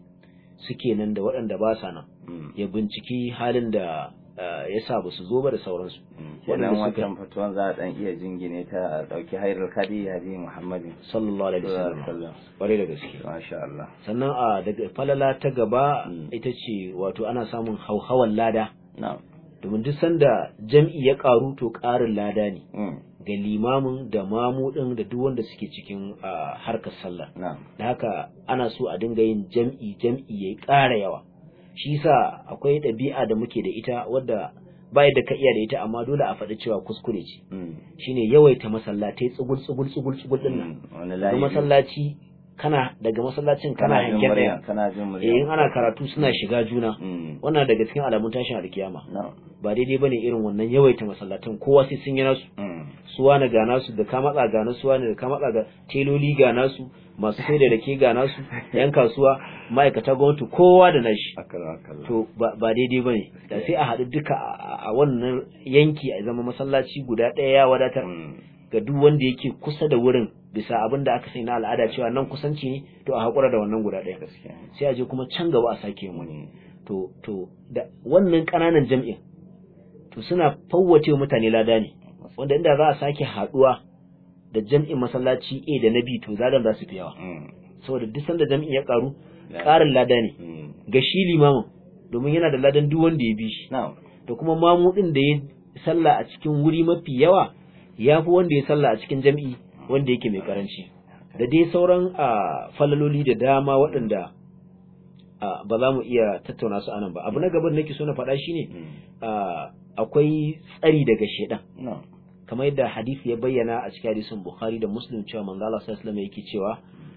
suke nan da waɗanda ba sa nan ya binciki halin da ya sa ba su zo ba da sauransu wannan watan fatuwan za a dan iya jingine ta dauki hairul kadi hadi muhammadin sallallahu alaihi wasallam bare da gaske masha Allah sannan a daga falala ta gaba ita ce wato ana samun hauhawan lada na'am domin duk sanda jam'i ya karu to karin lada ne ga limamin da mamu din da duk wanda suke cikin harkar sallah da haka ana so a dinga yin jam'i yayi ƙara yawa shi sa akwai ɗabi'a da muke da ita wadda bai da ka iya da ita amma dole a faɗi cewa kuskure ce shine yawaita masallatai tsugul din nan masallaci kana daga masallacin kana hangen daya in ana karatu suna shiga juna wannan daga cikin alamun tashin alkiyama ba daidai bane irin wannan yawaita masallatan kowa sai sun yi nasu suwa na ga nasu da ka matsa ga nasu wani da ka matsa ga teloli ga nasu masu sai da rake ga nasu yan kasuwa ma'aikata gwamnati kowa da nashi to ba daidai bane da sai a haɗu duka a wannan yanki a zama masallaci guda ɗaya ya wadatar ga duk wanda yake kusa da wurin bisa abin da aka sai na al'ada cewa nan kusanci ne to a haƙura da wannan guda ɗaya sai a je kuma can gaba a sake wani to da wannan ƙananan jam'in to suna fawwace mutane lada ne wanda inda za a sake haɗuwa da jam'in masallaci A da na B to zadan za su fi yawa saboda duk sanda jam'in ya karu ƙarin lada ne ga shi limamin domin yana da ladan duk wanda ya bi shi to kuma mamu din da ya sallah a cikin wuri mafi yawa ya fi wanda ya sallah a cikin jam'i wanda yake mai karanci da dai sauran falaloli da dama waɗanda ba za mu iya tattauna su anan ba abu na gaban nake so na faɗa shine akwai tsari daga shedan kamar yadda hadisi ya bayyana a cikin hadisin Bukhari da Muslim cewa manzo Allah sallallahu alaihi wasallam yake cewa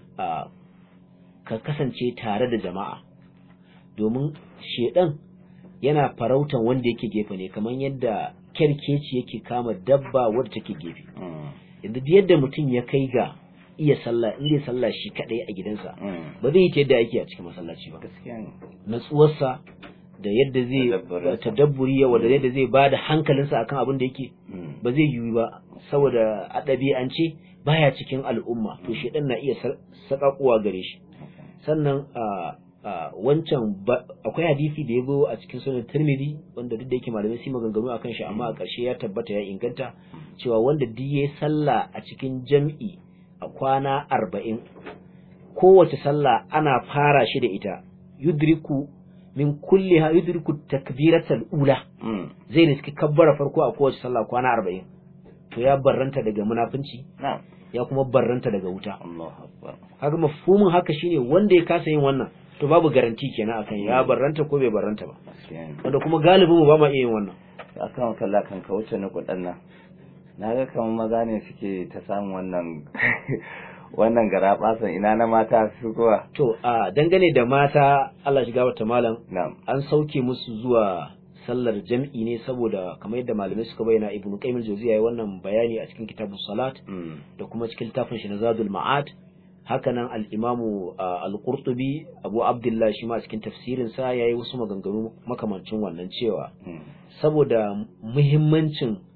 ka kasance tare da jama'a domin shedan yana farautan wanda yake gefe ne kamar yadda kerkeci yake kama dabba wadda take gefe yanzu yadda mutum ya kai ga iya sallah in zai sallah shi kadai a gidansa ba zai yi ta yadda ake a cikin masallaci ba natsuwarsa da yadda zai tadabburi yawa da yadda zai bada hankalinsa akan abin da yake ba zai yiwu ba saboda a ɗabi'ance baya cikin al'umma to shedan na iya sakakuwa gare shi sannan wancan akwai hadisi da ya zo a cikin sunan Tirmidhi wanda duk da yake malamai sun maganganu akan shi amma a ƙarshe ya tabbata ya inganta cewa wanda duk yayi sallah a cikin jam'i a kwana 40 kowace sallah ana fara shi da ita yudriku min kulliha yudriku takbiratal ula zai riski kabbara farko a kowace sallah kwana 40 to ya barranta daga munafunci ya kuma barranta daga wuta Allahu akbar haka mafhumin haka shine wanda ya kasa yin wannan to babu garanti kenan akan ya barranta ko bai barranta ba wanda kuma galibin mu ba ma iya yin wannan akan kalla kan ka wuce na kudanna naga kamar maza ne suke ta samu wannan garabasan ina na mata su kuwa to dangane da mata Allah shiga wata malam an sauke musu zuwa sallar jam'i ne saboda kamar yadda malamai suka bayyana Ibn Qayyim al-Jawziyya yayi wannan bayani a cikin kitabus salat da kuma cikin littafin shi na Zadul Ma'ad hakanan al-Imamu al-Qurtubi Abu Abdullah shi ma cikin tafsirin sa yayi wasu maganganu makamancin wannan cewa saboda muhimmancin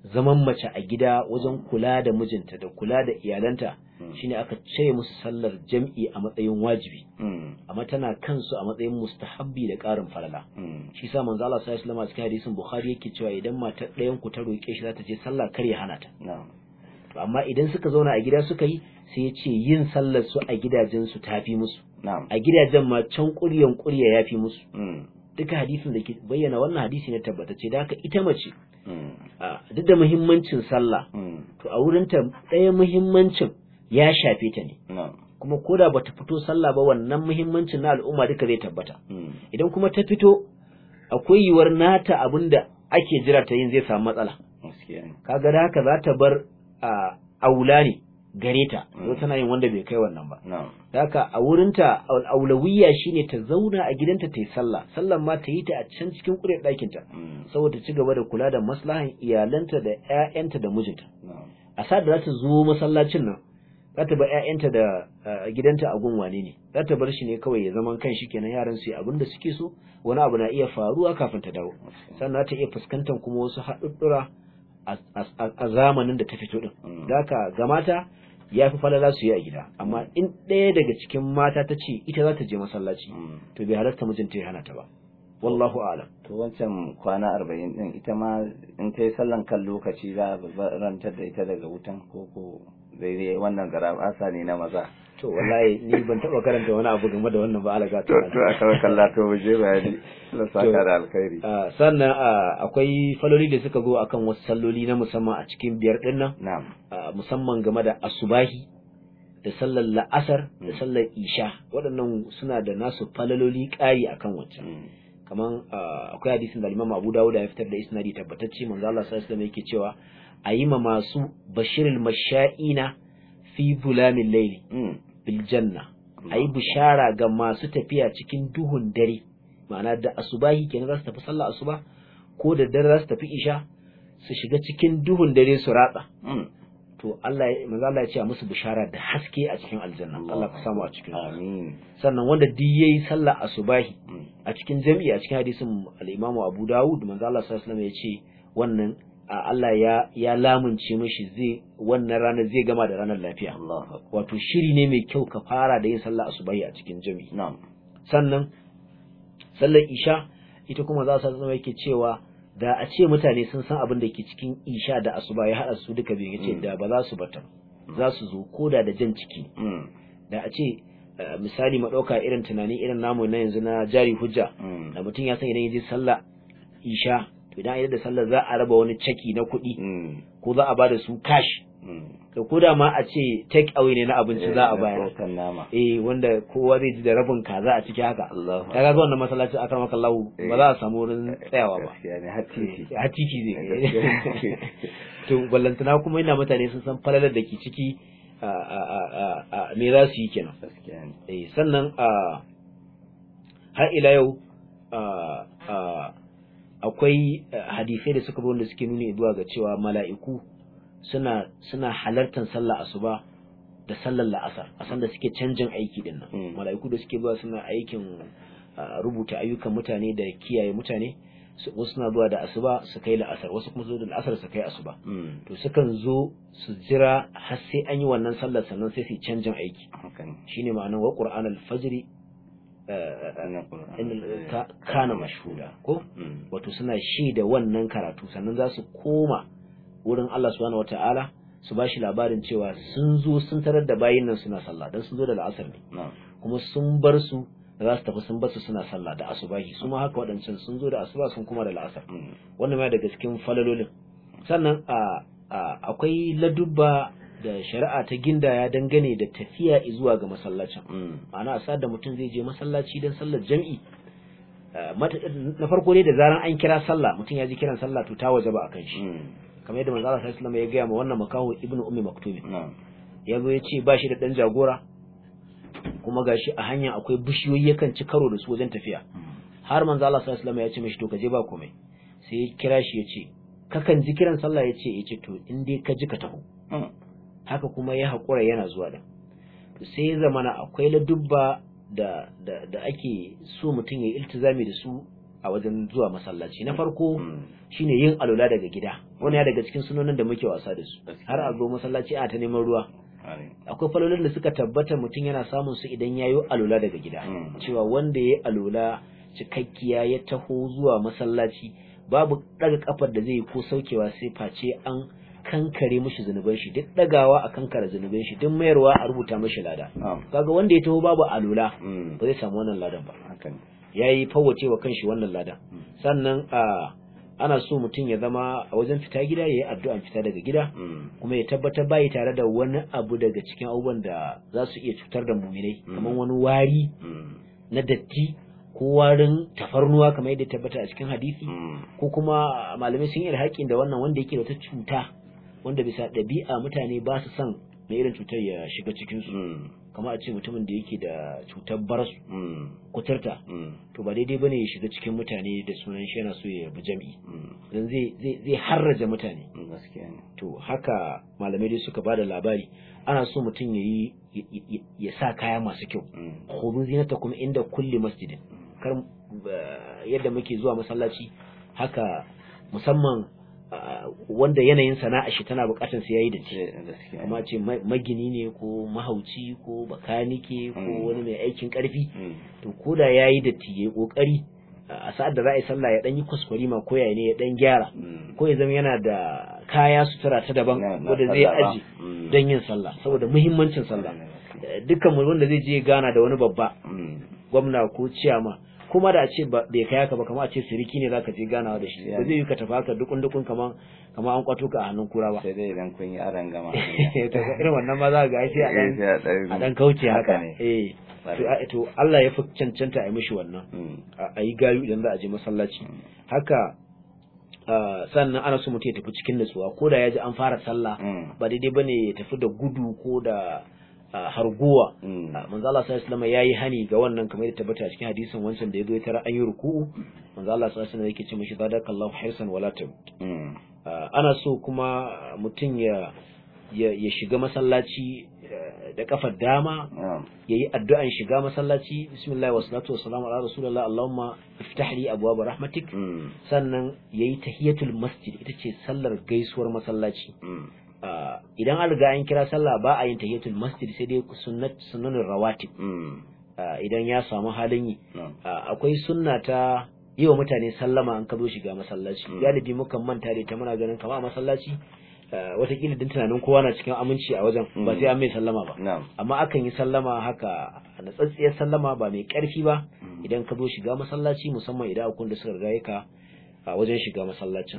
zaman mace a gida wajen kula da mijinta da kula da iyalanta shine aka cire musu sallar jam'i a matsayin wajibi amma tana kansu a matsayin mustahabbi da ƙarin falala shi sa manzo Allah sallallahu alaihi wasallam a cikin hadisin Bukhari yake cewa idan matar ɗayan ku ta roke shi za ta je sallah kar ya hana ta to amma idan suka zauna a gida suka yi sai ya ce yin sallar su a gidajen su tafi musu a gidajen ma can ƙuryan ƙurya yafi musu duka hadisin da ke bayyana wannan hadisi ne tabbatacce da haka ita mace duk da muhimmancin sallah to a wurinta ɗaya muhimmancin ya shafe ta ne kuma koda bata fito sallah ba wannan muhimmancin na al'umma duka zai tabbata idan kuma ta fito akwai yiwuwar nata abinda ake jira ta yin zai samu matsala kaga da haka za ta bar aula ne gare ta zo tana yin wanda bai kai wannan ba da haka a wurinta aulawiyya shine ta zauna a gidanta ta yi sallah sallan ma ta yi ta a can cikin ƙure ɗakinta saboda ci gaba da kula da maslahan iyalanta da ƴaƴanta da mijinta a sa da za ta zo masallacin nan za ta bar ƴaƴanta da gidanta a gun wane ne za ta bar shi ne kawai ya zaman kan shi kenan yaran su yi abin da suke so wani abu na iya faruwa kafin ta dawo sannan ta iya fuskantar kuma wasu haɗuɗɗura a zamanin da ta fito din da haka ga mata ya fi falala su yi a gida amma in ɗaya daga cikin mata ta ce ita za ta je masallaci to bai halarta mijinta ya hana ta ba wallahu a'lam to wancan kwana 40 din ita ma in ta yi sallan kan lokaci za a rantar da ita daga wutan ko daidai wannan garabasa ne na maza to wallahi ni ban taba karanta wani abu game da wannan ba alaga to a kawai kalla to waje bayani Allah saka da alkhairi sannan akwai faloli da suka zo akan wasu salloli na musamman a cikin biyar din nan na'am musamman game da asubahi da sallar la'asar da sallar isha waɗannan suna da nasu falaloli ƙari akan wancan kaman akwai hadisin da Imam Abu Dawud ya fitar da isnadi tabbatacce manzo Allah sallallahu alaihi wasallam yake cewa ayima masu bashirul masha'ina fi bulamil layli bil janna ayi bishara ga masu tafiya cikin duhun dare ma'ana da asubahi kenan za su tafi sallar asuba ko da dare za su tafi isha su shiga cikin duhun dare su ratsa to Allah manzo Allah ya ce musu bishara da haske a cikin aljanna Allah ka samu a cikin amin sannan wanda duk yayi sallar asubahi a cikin jami'i a cikin hadisin al-Imam Abu Dawud manzo Allah sallallahu alaihi wasallam ya ce wannan Allah ya lamunce mishi zai wannan ranar zai gama da ranar lafiya wato shiri ne mai kyau ka fara da yin sallar asubahi a cikin jami'i sannan sallar isha ita kuma za su zama yake cewa da a ce mutane sun san abin da ke cikin isha da asuba ya haɗa su duka biyu yace da ba za su bata za su zo koda da jan ciki da a ce misali ma ɗauka irin tunani irin namu na yanzu na jari hujja da mutum ya san idan ya je sallah isha to idan ya da sallah za a raba wani ceki na kuɗi ko za a bada su cash to ko da ma a ce take away ne na abinci za a bayar wanda kowa zai ji da rabin kaza a ciki haka kaga wannan masallaci aka maka Allah ba za a samu wurin tsayawa ba hatiti zai to ballantana kuma ina mutane sun san falalar da ke ciki me za su yi kenan sannan har ila yau akwai hadisai da suka wanda suke nuni zuwa ga cewa mala'iku suna halartar sallar asuba da sallar la'asar a sanda suke canjin aiki din nan mala'iku da suke zuwa suna aikin rubuta ayyukan mutane da kiyaye mutane wasu suna zuwa da asuba su kai la'asar wasu kuma su da la'asar su kai asuba to sukan zo su jira har sai an yi wannan sallar sannan sai su canjin aiki shine ma'anar wa qur'an al-fajr kana mashhuda ko wato suna shaida wannan karatu sannan za su koma wurin Allah subhanahu wataala su bashi labarin cewa sun zo sun tarar da bayin nan suna sallah dan sun zo da la'asar ne kuma sun bar su za su tafi sun bar su suna sallah da asubahi su ma haka wadancan sun zo da asuba sun kuma da la'asar wannan ma daga cikin falalolin sannan akwai ladubba da shari'a ta gindaya dangane da tafiya zuwa ga masallacin ma'ana a da mutum zai je masallaci don sallar jam'i na farko ne da zaran an kira sallah mutum ya ji kiran sallah to ta wajaba akan shi kamar yadda manzo Allah sallallahu alaihi wasallam ya gaya ma wannan makaho ibnu ummi maktub ya zo ya ce ba shi da dan jagora kuma gashi a hanya akwai bishiyoyi yakan ci karo da su wajen tafiya har manzo Allah sallallahu alaihi wasallam ya ce mishi to ka je ba komai sai ya kira shi ya ce kakan ji kiran sallah ya ce to in dai ka ji ka taho haka kuma ya haƙura yana zuwa da to sai ya zamana akwai ladubba da ake so mutum ya iltizami da su a wajen zuwa masallaci. Na farko shine yin alula daga gida, wani ya daga cikin sunonin da muke wasa da su har a zo masallaci a ta neman ruwa. Akwai falolin da suka tabbata mutum yana samun su idan ya yi alula daga gida, cewa wanda ya yi alula cikakkiya ya taho zuwa masallaci babu daga kafar da zai yi ko saukewa sai face an kankare mishi zunuban shi, duk dagawa a kankare zunuban shi, duk mayarwa a rubuta mishi lada. Kaga wanda ya taho babu alula ba zai samu wannan ladan ba, yayi fawwace wa kanshi wannan ladan. Sannan ana so mutum ya zama a wajen fita gida yayi addu'an fita daga gida, kuma ya tabbatar bai tare da wani abu daga cikin abubuwan da za su iya cutar da mu'minai, kamar wani wari na datti ko warin tafarnuwa kamar yadda tabbata a cikin hadisi, ko kuma malamai sun yi haƙin da wannan wanda yake da wata cuta wanda bisa ɗabi'a mutane ba su son mai irin cutar ya shiga cikin su, kamar a ce mutumin da yake da cutar barasu kuturta, to ba daidai bane ya shiga cikin mutane da sunan shi yana so ya bi jami'i, dan zai harraja mutane. To haka malamai dai suka bada labari, ana so mutum ya sa kaya masu kyau, khudhu zinatakum inda kulli masjidin, kar yadda muke zuwa masallaci haka, musamman wanda yanayin sana'a shi tana bukatar sai yayi da ci, amma ce magini ne ko mahauci ko bakanike ko wani mai aikin karfi, to koda yayi da ti yayi kokari a sa'ad da za a yi sallah ya dan yi kuskure ma ko yayi ne ya dan gyara, ko ya zama yana da kaya sutura ta daban wanda zai aji dan yin sallah, saboda muhimmancin sallah. Dukkan mu wanda zai je gana da wani babba, gwamna ko ciyama, kuma da a ce bai kai haka ba, kamar a ce siriki ne zaka je ganawa da shi, ba zai yi ka tafi haka dukun kamar an kwato ka a hannun kura ba, sai dai idan kun yi aran gama to irin wannan ma za ga sai a dan kauce haka. To Allah ya fi cancanta a yi mishi wannan, a yi gayu idan za a je masallaci haka. Sannan ana so mutum ya tafi cikin nutsuwa, ko da ya ji an fara sallah ba daidai bane ya tafi da gudu ko da harguwa. Manzo Allah sallallahu alaihi wasallam yayi hani ga wannan, kamar yadda tabbata cikin hadisin wancan da yazo ya tara an yi ruku'u, manzo Allah sallallahu alaihi wasallam yake ce mishi zadakallahu hirsan wala tab. Ana so kuma mutum ya shiga masallaci da kafar dama, yayi addu'an shiga masallaci, bismillah wa salatu wa salamu ala rasulillah, allahumma iftah li abwaab rahmatik. Sannan yayi tahiyatul masjid, ita ce sallar gaisuwar masallaci. Idan an riga an kira sallah ba a yin tahiyatul masjid, sai dai sunnanin rawatib idan ya samu halin yi. Akwai sunna ta yi wa mutane sallama an ka zo shiga masallaci, galibi mukan manta da ita, muna ganin kamar a masallaci watakila din tunanin kowa na cikin aminci a wajen, ba sai an mai sallama ba, amma akan yi sallama haka na tsatsiyar sallama ba mai karfi ba idan ka zo shiga masallaci, musamman idan akwai da suka riga ka a wajen shiga masallacin.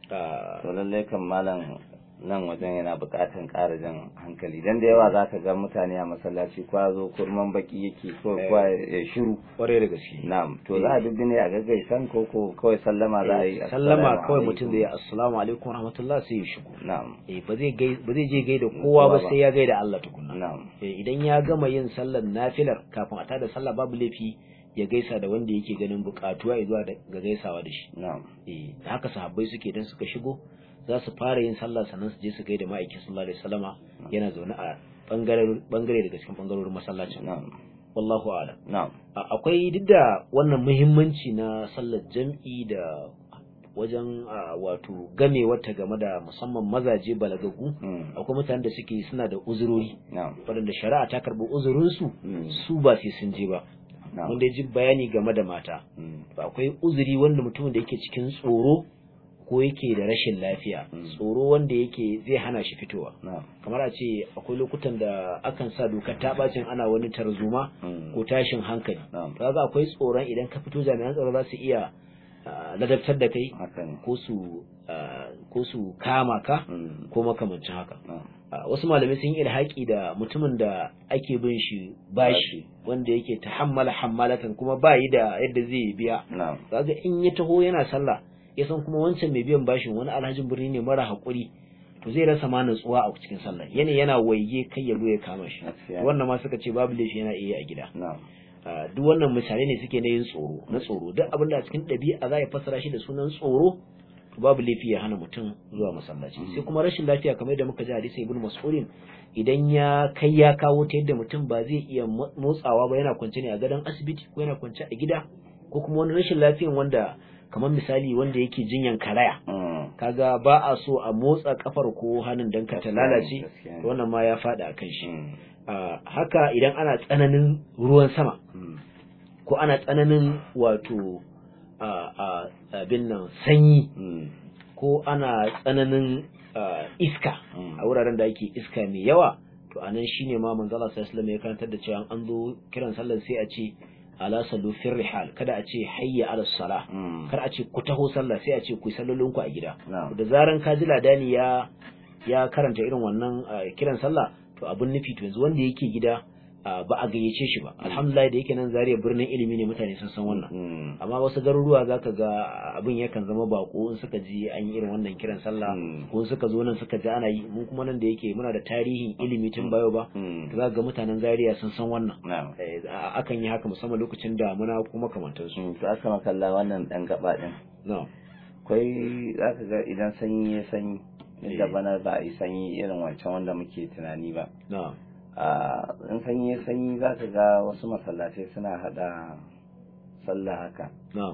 To lallai kan malam nan wajen yana buƙatar ƙara jan hankali, dan da yawa za ka ga mutane a masallaci kwa zo kurman baki yake ko kwa ya shiru ƙwarai da gaske. Na'am, to za a dubbi ne a gaggaisan ko kawai sallama za a yi? Sallama kawai mutum zai yi assalamu alaikum rahmatullah sai ya shigo. Na'am. Ba zai je gaida kowa ba sai ya gaida Allah tukunna. Na'am. Idan ya gama yin sallar nafilar kafin a tada sallah babu laifi ya gaisa da wanda yake ganin buƙatuwa ya zuwa ga gaisawa da shi. Na'am. Da haka sahabbai suke dan suka shigo za su fara yin sallah sannan su je su gaida ma'aikin sallallahu alaihi wasallama yana zaune a bangare daga cikin bangarorin masallacin. Wallahu a'lam. Na'am. Akwai duk da wannan muhimmanci na sallar jam'i da wajen wato game wata game da musamman mazaje balagagu, akwai mutanen da suke suna da uzurori waɗanda shari'a ta karɓi uzurinsu su ba sai sun je ba. Wanda ya ji bayani game da mata, akwai uzuri wanda mutumin da yake cikin tsoro ko yake da rashin lafiya, tsoro wanda yake zai hana shi fitowa, kamar a ce akwai lokutan da akan sa dokar ta bacin ana wani tarzoma ko tashin hankali, kaga akwai tsoron idan ka fito jami'an tsaro za su iya ladabtar da kai ko su kama ka ko makamancin haka. Wasu malamai sun yi ilhaki da mutumin da ake bin shi bashi wanda yake tahammala hammalatan kuma bayi da yadda zai biya, kaga in ya taho yana sallah ya san kuma wancan mai biyan bashin wani alhajin birni ne mara haƙuri, to zai rasa ma nutsuwa a cikin sallah, yana waige kai ya zo ya kama shi. Wannan ma suka ce babu laifi yana iya a gida. Duk wannan misalai ne suke na yin tsoro, duk abin da a cikin ɗabi'a za a fassara shi da sunan tsoro, babu laifi ya hana mutum zuwa masallaci. Sai kuma rashin lafiya kamar yadda muka ji hadisi Ibn Mas'udin, idan ya kai ya kawo ta yadda mutum ba zai iya motsawa ba, yana kwance ne a gadon asibiti ko yana kwance a gida, ko kuma wani rashin lafiyan wanda kamar misali wanda yake jinyan karaya kaga ba a so a motsa kafar ko hannun dan ka ta lalace wannan ma ya fada akan shi haka idan ana tsananin ruwan sama ko ana tsananin wato abin nan sanyi ko ana tsananin iska a wuraren da ake iska mai yawa to anan shine ma manzo Allah sallallahu alaihi wasallam ya karantar da cewa an zo kiran sallar sai a ce ala sallu fi rihal, kada a ce hayya ala salah, kar a ce ku taho sallah, sai a ce ku sallolin ku a gida. Da zaran ka ji ladani ya karanta irin wannan kiran sallah to abun nufi to yanzu wanda yake gida ba a gayyace shi ba. Alhamdulillah da yake nan Zaria birnin ilimi ne, mutane sun san wannan. Amma wasu garuruwa zaka ga abin yakan zama bako in suka ji an yi irin wannan kiran sallah ko suka zo nan suka ji ana yi. Mun kuma nan da yake muna da tarihin ilimi tun bayo ba, to zaka ga mutanen Zaria sun san wannan. Akan yi haka musamman lokacin damuna kuma kamantar su. To aka makalla wannan dan gaba din. Akwai zaka ga idan sanyi ya sanyi, da bana ba a yi sanyi irin wancan wanda muke tunani ba. In sanyi za ka ga wasu masallatai suna hada sallah haka.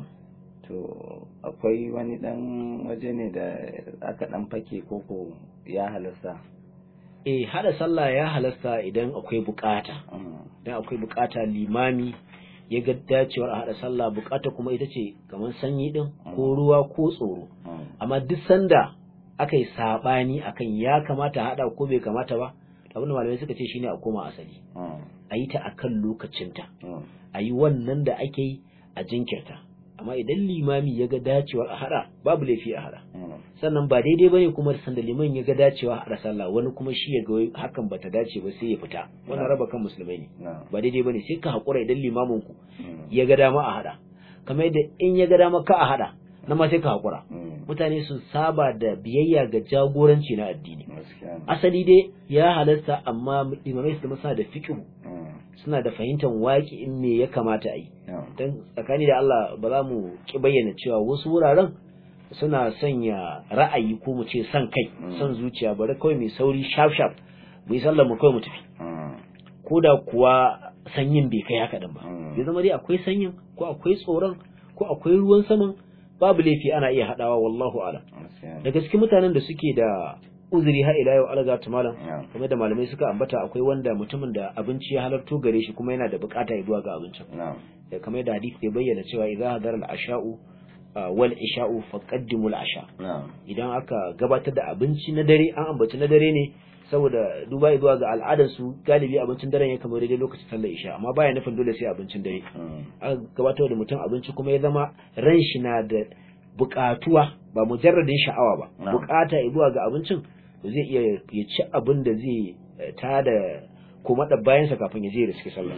To akwai wani dan waje ne da aka dan fake koko ya halasta? Hada sallah ya halasta idan akwai bukata. Idan akwai bukata limami ya ga dacewar a hada sallah, bukata kuma ita ce kamar sanyi din ko ruwa ko tsoro. Amma duk sanda aka yi sabani akan ya kamata hada ko bai kamata ba, abin da malamai suka ce shine a koma asali, a yi ta akan lokacinta, a yi wannan da ake yi a jinkirta. Amma idan limami ya ga dacewar a hada, babu laifi a hada. Sannan ba daidai bane kuma sanda liman ya ga dacewa a hada sallah, wani kuma shi ya ga hakan bata dace ba sai ya fita. Wannan raba kan musulmai ne, ba daidai bane. Sai ka hakura idan limamin ku ya ga dama a hada, kamar yadda in ya ga dama ka a hada, na ma sai ka hakura. Mutane su saba da biyayya ga jagoranci na addini. Asali dai ya halasta, amma limamai su suna da fiqh, suna da fahimtar waki in me ya kamata a yi. Dan tsakani da Allah ba za mu ki bayyana cewa wasu wuraren suna sanya ra'ayi ko mu ce san kai, san zuciya, bari kawai mai sauri sharp mu yi sallar mu kawai mu tafi. Ko da kuwa sanyin bai kai haka din ba, ya zama dai akwai sanyin ko akwai tsoron ko akwai ruwan saman, babu laifi ana iya hadawa, wallahu a'lam. Da gaske mutanen da suke da uzuri har ila yau alaga ta malam, kamar da malamai suka ambata, akwai wanda mutumin da abinci ya halarto gare shi kuma yana da bukata ya zuwa ga abincin. Kamar da hadisi ya bayyana cewa idza hadara al-asha'u wal isha'u faqaddimu al-asha. Idan aka gabatar da abinci na dare, an ambaci na dare ne saboda duba zuwa ga al'adar su, galibi abincin daren ya kamar daidai lokacin sallar isha, amma baya nufin dole sai abincin dare. Aka gabatar da mutum abinci kuma ya zama ran shi na da bukatuwa, ba mujarradin sha'awa ba, bukata zuwa ga abincin, to zai iya ya ci abin da zai tada kuma da bayan sa kafin ya je da suke sallah.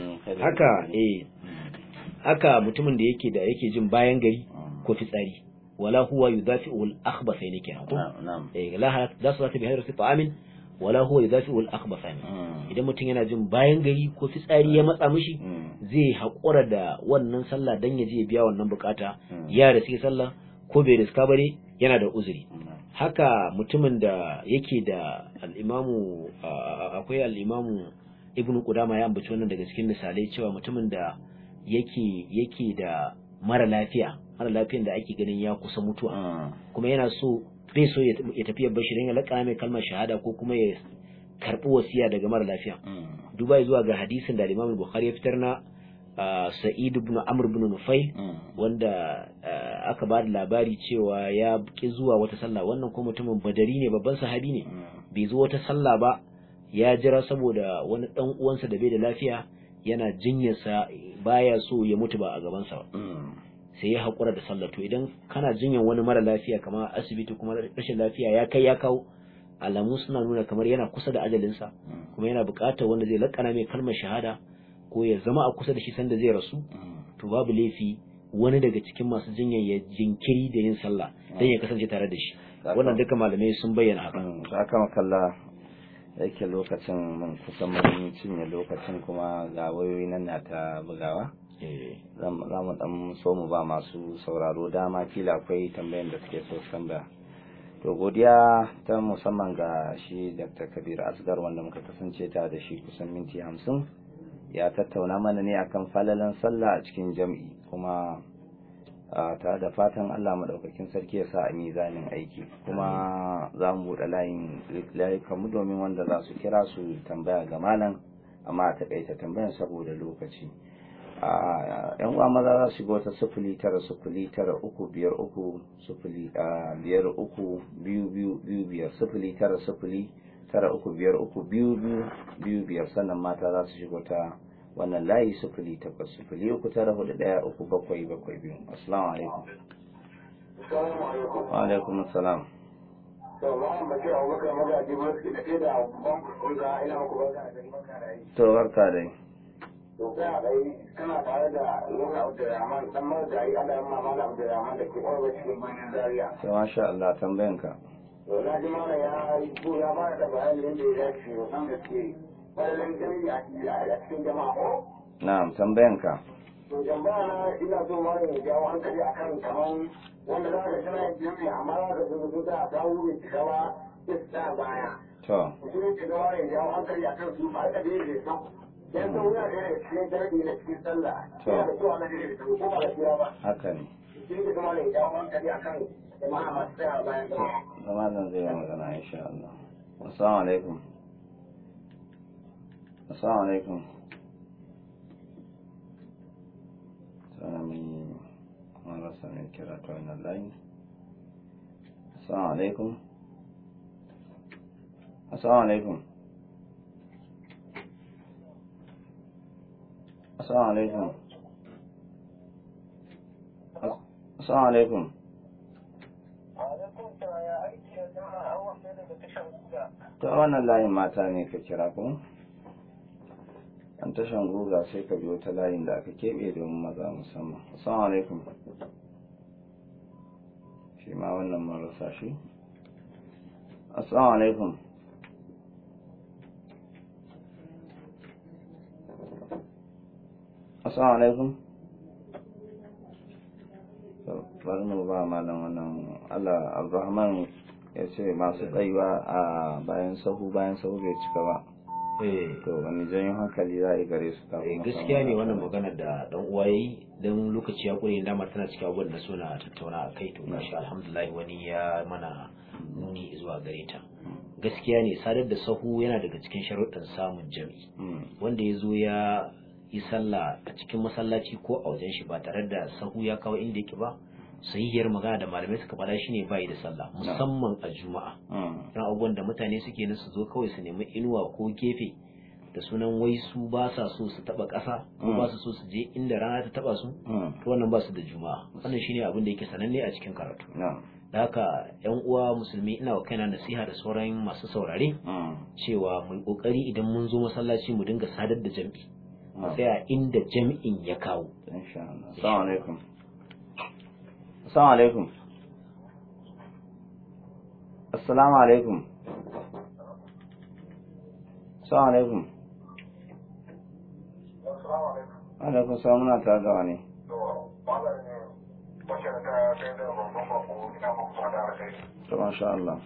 Haka mutumin da yake jin bayan gari ko fitsari, wala huwa yudafi'u al-akhbathayn kenan ko la za ta bi hadrati ta'amin wala huwa yudafi'u al-akhbathayn. Idan mutum yana jin bayan gari ko fitsari ya matsa mishi, zai haƙura da wannan sallah dan ya je biya wannan bukata, ya da suke sallah ko bai riska bare yana da uzuri. Haka mutumin da yake da al-imamu akwai al-imamu Ibn Qudama ya ambaci wannan daga cikin misalai, cewa mutumin da yake da mara lafiyan da ake ganin ya kusa mutuwa, kuma yana so bai so ya tafi ya bashi dan ya laƙa mai kalmar shahada ko kuma ya karɓi wasiya daga mara lafiya. Duba zuwa ga hadisin da Imam Bukhari ya fitar na Sa'id ibn Amr ibn Nufail, wanda aka ba da labari cewa ya ki zuwa wata sallah. Wannan kuma mutumin Badari ne, babban sahabi ne, bai zo wata sallah ba, ya jira saboda wani dan uwansa da bai da lafiya yana jinyarsa, baya so ya mutu ba a gabansa ba, sai ya haƙura da sallah. To idan kana jinyar wani mara lafiya kamar asibiti, kuma rashin lafiya ya kai ya kawo, alamu suna nuna kamar yana kusa da ajalinsa, kuma yana buƙatar wanda zai laƙana mai kalmar shahada ko ya zama a kusa da shi sanda zai rasu, to babu laifi wani daga cikin masu jinyar ya jinkiri da yin sallah dan ya kasance tare da shi. Wannan duka malamai sun bayyana haka. Haka makalla yake lokacin mun kusan mun cinye lokacin, kuma ga wayoyi nan na ta bugawa. Za mu dan so mu ba masu sauraro dama, kila akwai tambayan da suke so tambaya. To godiya ta musamman ga shi Dr. Kabir Asgar, wanda muka kasance ta da shi kusan minti 50, ya tattauna mana ne akan falalan sallah a cikin jam'i, kuma tare da fatan Allah madaukakin sarki ya sa a mizanin aiki, kuma za mu buɗe layukan mu domin wanda za su kira su tambaya ga malam, amma a taƙaita tambayan saboda lokaci. yan uwa maza za su shiga wata 0909535222 0909535222 sannan mata za su shiga ta wannan layi 0803941772. Assalamu alaikum. Wa alaikum assalam. To barka dai. To kai dai kana tare da Nuna Abdulrahman dan marjayi Allah ya mama Abdulrahman da ke ƙwarba cikin bayan Zaria. To masha Allah, tambayanka. To na ji mana ya ko ya ba da bayanin da ya dace wannan gaske. Bayan jami'i a cikin jama'a ko? Na'am, tambayanka. To jama'a na ina so ma ne jawo hankali akan kaman wanda za ka tana jami'i amma za ka zo da dawo ne cika ba isa baya. To. Mutum ya ga ne jawo hankali akan su ba ka da yake yan sau ya ga cikin jami'i na cikin sallah yana da zuwa na da ko ba lafiya ba haka ne shi ne kuma ne jawo hankali akan jama'a masu tsaya bayan zama zan zai magana insha Allah. Assalamu alaikum. Assalamu alaikum. Sami marasa mai kira ta wannan layi. Assalamu alaikum. Assalamu alaikum. Assalamu alaikum. Assalamu alaikum. Ta wannan layin mata ne ka kira ko? An tashan guga sai ka biyo ta layin da aka keɓe domin maza musamman. Assalamu alaikum. Shi ma wannan marasa shi. Assalamu alaikum. Assalamu alaikum. Bari mu ba malam wannan Allah Abdulrahman ya ce masu tsayuwa a bayan sahu bai cika ba. To wani janyo hankali za a yi gare su kafin gaskiya ne wannan magana da dan uwa yayi, dan lokaci ya kure dama tana cikin abubuwan da suna tattauna a kai, to gashi alhamdulillah wani ya mana nuni zuwa gare ta. Gaskiya ne sadar da sahu yana daga cikin sharuɗin samun jami'i. Wanda ya zo ya yi sallah a cikin masallaci ko a wajen shi ba tare da sahu ya kawo inda yake ba, sahihiyar magana da malamai suka faɗa shine bai da sallah, musamman a juma'a. Dan abubuwan da mutane suke nan su zo kawai su nemi inuwa ko gefe da sunan wai su ba sa so su taba ƙasa ko ba su so su je inda rana ta taba su, to wannan ba su da juma'a. Wannan shine abin da yake sananne a cikin karatu. Da haka yan uwa musulmi, ina wa kaina nasiha da sauran masu saurare cewa mu kokari idan mun zo masallaci mu dinga sadar da jami'i, mu tsaya inda jami'in ya kawo. Insha Allah. Assalamu alaikum. Assalamu alaikum. Assalamu alaikum. Assalamu alaikum. Alaikum salam, muna tare da wani. To masha Allah.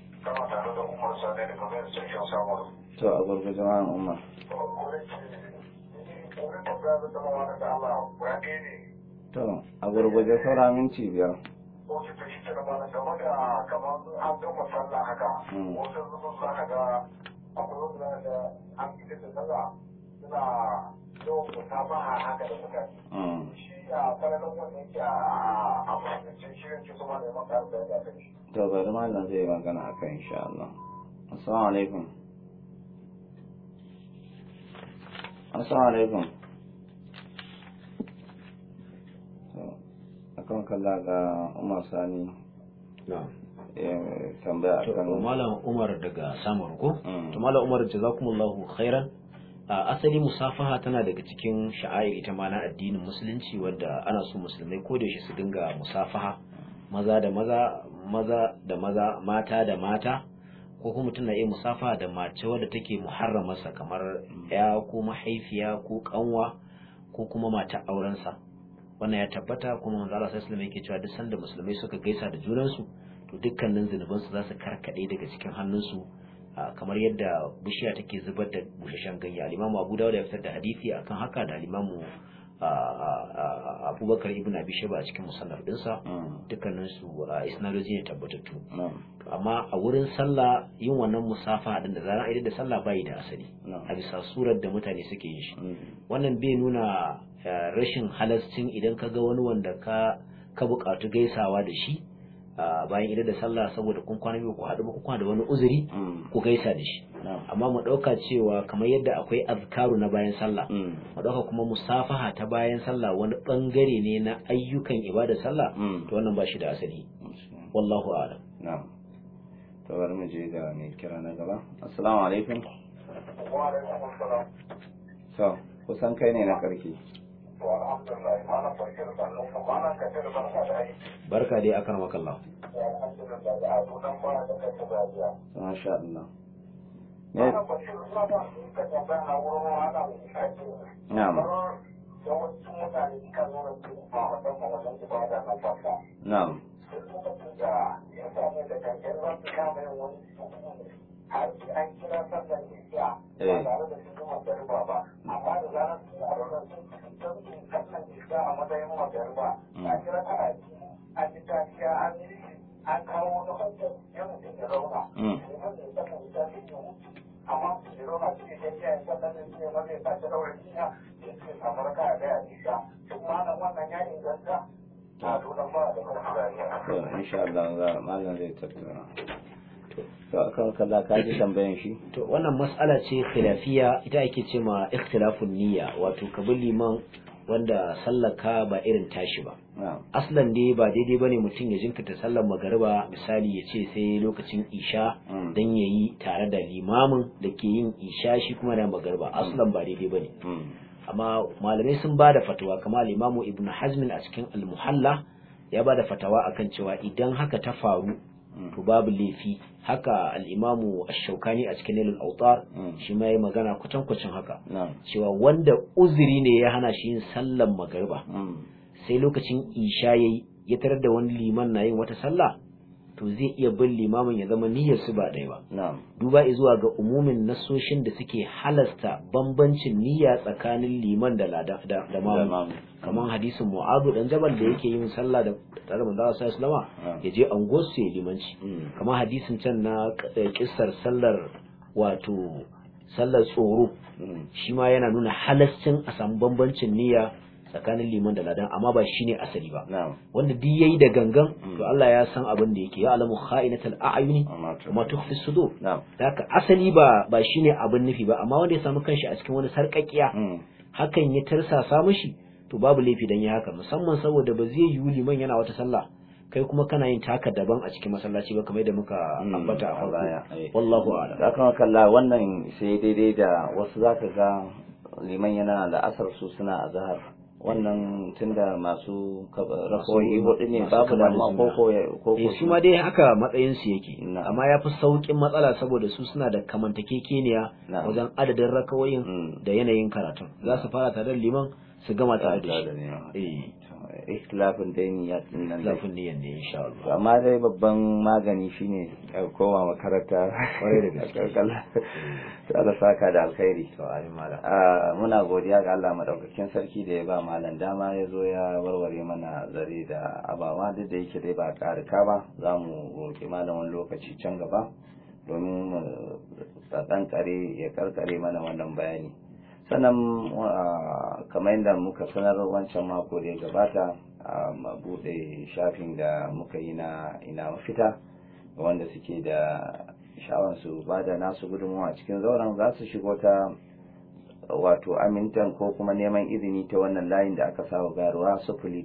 To a gurguje ma'an Umar. To a gurguje saura minti 5. To bari malam zai magana akan insha Allah. Assalamu alaikum. Assalamu alaikum. Akan kalla ga Umar Sani. Tambaya akan Malam Umar daga Samar ko? To Malam Umar jazakumullahu khairan. Asali musafaha tana daga cikin sha'air ita ma na addinin musulunci, wanda ana so musulmai ko da shi su dinga musafaha, maza da maza, maza da maza, mata da mata, ko kuma mutum na iya musafaha da mace wadda take muharramarsa kamar ya ko mahaifiya ko kanwa ko kuma mata aurensa. Wannan ya tabbata, kuma manzo Allah sallallahu alaihi wasallam yake cewa duk sanda musulmai suka gaisa da junansu to dukkanin zunubansu za su karkade daga cikin hannunsu, kamar yadda bishiya take zubar da bushashen ganye. Al-Imam Abu Dawud ya fitar da hadisi akan haka, da Al-Imam Abubakar ibn Abi Shayba a cikin musannaf dinsa dukkanin su isnadoji ne tabbatattu amma a wurin sallah yin wannan musafa din da zaran aida da sallah bai da asali a bisa surar da mutane suke yin shi wannan bai nuna rashin halascin idan ka ga wani wanda ka bukatu gaisawa da shi bayan idan da sallah saboda kun kwana biyu ku haɗu ku kwana da wani uzuri ku gaisa da shi amma mu ɗauka cewa kamar yadda akwai azkaru na bayan sallah mu ɗauka kuma musafaha ta bayan sallah wani ɓangare ne na ayyukan ibada sallah to wannan ba shi da asali wallahu a'lam na'am to bari mu je ga mai kira na gaba assalamu alaikum wa alaikum assalam so kusan kai ne na karki to alhamdulillah malam barkar da Allah malam ka tare barka da aiki barka dai akan makallah alhamdulillah da abudan ba da kai da biya masha Allah malam barkar da Allah ka tambaya na wurin wannan aiki na'am yawancin mutane kan nuna su ba wannan wannan ibada na fasa na'am lokacin da ya samu da kankan za su kama yin wani har an kira sallar isya ba tare da sun gama garba ba amma da zarar sun a ranar sun sallar isya a matsayin magarba a kira ana an yi tafiya an kawo wani hanyar ya mutum ya zauna neman da sallar isya sun yi wuce amma su yi zauna cikin tafiya ya sallar isya wanda ya sace daura isya ya ce samu raka a gaya isya duk ma wannan ya inganta a tunan ba da kuma to insha Allah malam zai tattauna to akan kaza ka ji tambayan shi to wannan mas'ala ce khilafiya ita ake ce ma ikhtilafun niyya wato kabul liman wanda sallaka ba irin tashi ba aslan dai ba daidai bane mutum ya jinkirta sallar magariba misali ya ce sai lokacin isha dan yayi tare da limamin da ke yin isha shi kuma da magariba aslan ba daidai bane amma malamai sun bada fatawa kamar al-Imam Ibn Hazm a cikin al-Muhalla ya bada fatawa akan cewa idan haka ta faru to babu laifi haka al-Imam Ash-Shawkani a cikin Nailul Awtar shi ma yayi magana kutankucin haka cewa wanda uzuri ne ya hana shi yin sallar magriba sai lokacin isha yayi ya tarar da wani liman na yin wata sallah to zai iya bin limamin ya zama niyyar su ba ɗaya ba duba zuwa ga umumin nasoshin da suke halasta bambancin niyya tsakanin liman da mamu kamar hadisin Mu'adh dan Jabal da yake yin sallah da tare da Manzo sallallahu alaihi ya je anguwar su ya limanci kamar hadisin can na kissar sallar wato sallar tsoro shi ma yana nuna halascin a samu bambancin niyya tsakanin liman da ladan amma ba shine asali ba wanda duk yayi da gangan to Allah ya san abin da yake ya alamu kha'inatul a'yuni kuma tukhfi sudur haka asali ba shine abin nufi ba amma wanda ya samu kanshi a cikin wani sarƙaƙiya hakan ya tarsasa mishi to babu laifi dan ya haka musamman saboda ba zai yiwu liman yana wata sallah kai kuma kana yin taka daban a cikin masallaci ba kamar yadda muka ambata a farko wallahu a'lam zaka kalla wannan sai daidai da wasu zaka ga liman yana da asar su suna azhar wannan tunda masu rakoyi hudu ne babu da ma koko su ma dai haka matsayin su yake amma yafi saukin matsala saboda su suna da kamantakekeniya wajen adadin rakawoyin da yanayin karatun za su fara tare da liman su gama tare da shi ikhtilafin dainiya nan lafin niyyar ne insha Allah amma dai babban magani shine kowa makaranta kwarai da gaske to Allah saka da alkhairi to amin malam muna godiya ga Allah madaukakin sarki da ya ba malam dama ya zo ya warware mana zare da abawa duk da yake dai ba karika ba za mu roki malam wani lokaci can gaba domin dan kare ya karkare mana wannan bayani sannan kamar yadda muka sanar wancan mako da ya gabata a mabuɗe shafin da muka yi na ina mafita wanda suke da sha'awar su ba da nasu gudunmawa cikin zauren za su shigo ta wato amintan ko kuma neman izini ta wannan layin da aka saba garuwa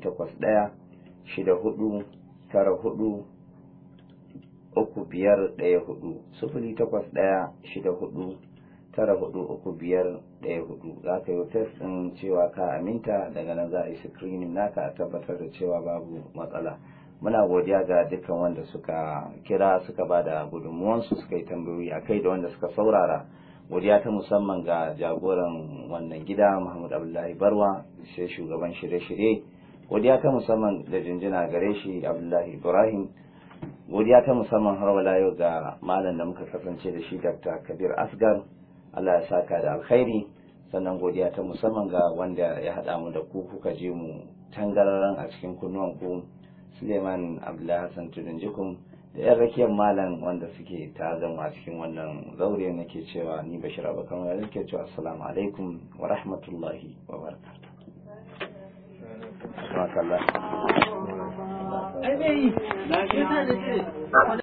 08164435514 08164435514 za ka yi test ɗin cewa ka aminta daga nan za a yi screening naka a tabbatar da cewa babu matsala. Muna godiya ga dukkan wanda suka kira suka ba da gudunmuwansu suka yi tambayoyi a kai da wanda suka saurara. Godiya ta musamman ga jagoran wannan gida Muhammad Abdullahi Barwa, sai shugaban shirye-shirye. Godiya ta musamman da jinjina gare shi Abdullahi Ibrahim. Godiya ta musamman har wala yau ga malam da muka kasance da shi Dr. Kabir Asgar. Allah ya saka da alkhairi. sannan godiya ta musamman ga wanda ya haɗa mu da ku kuka je mu tangararren a cikin kunnuwan ku, Suleiman Abdullahi Hassan Tudun Jikun, da yan rakiyar malam wanda suke tare da mu a cikin wannan zaure. Nake cewa ni Bashir Abubakar da nake cewa assalamu alaikum wa rahmatullahi wa barakatuh.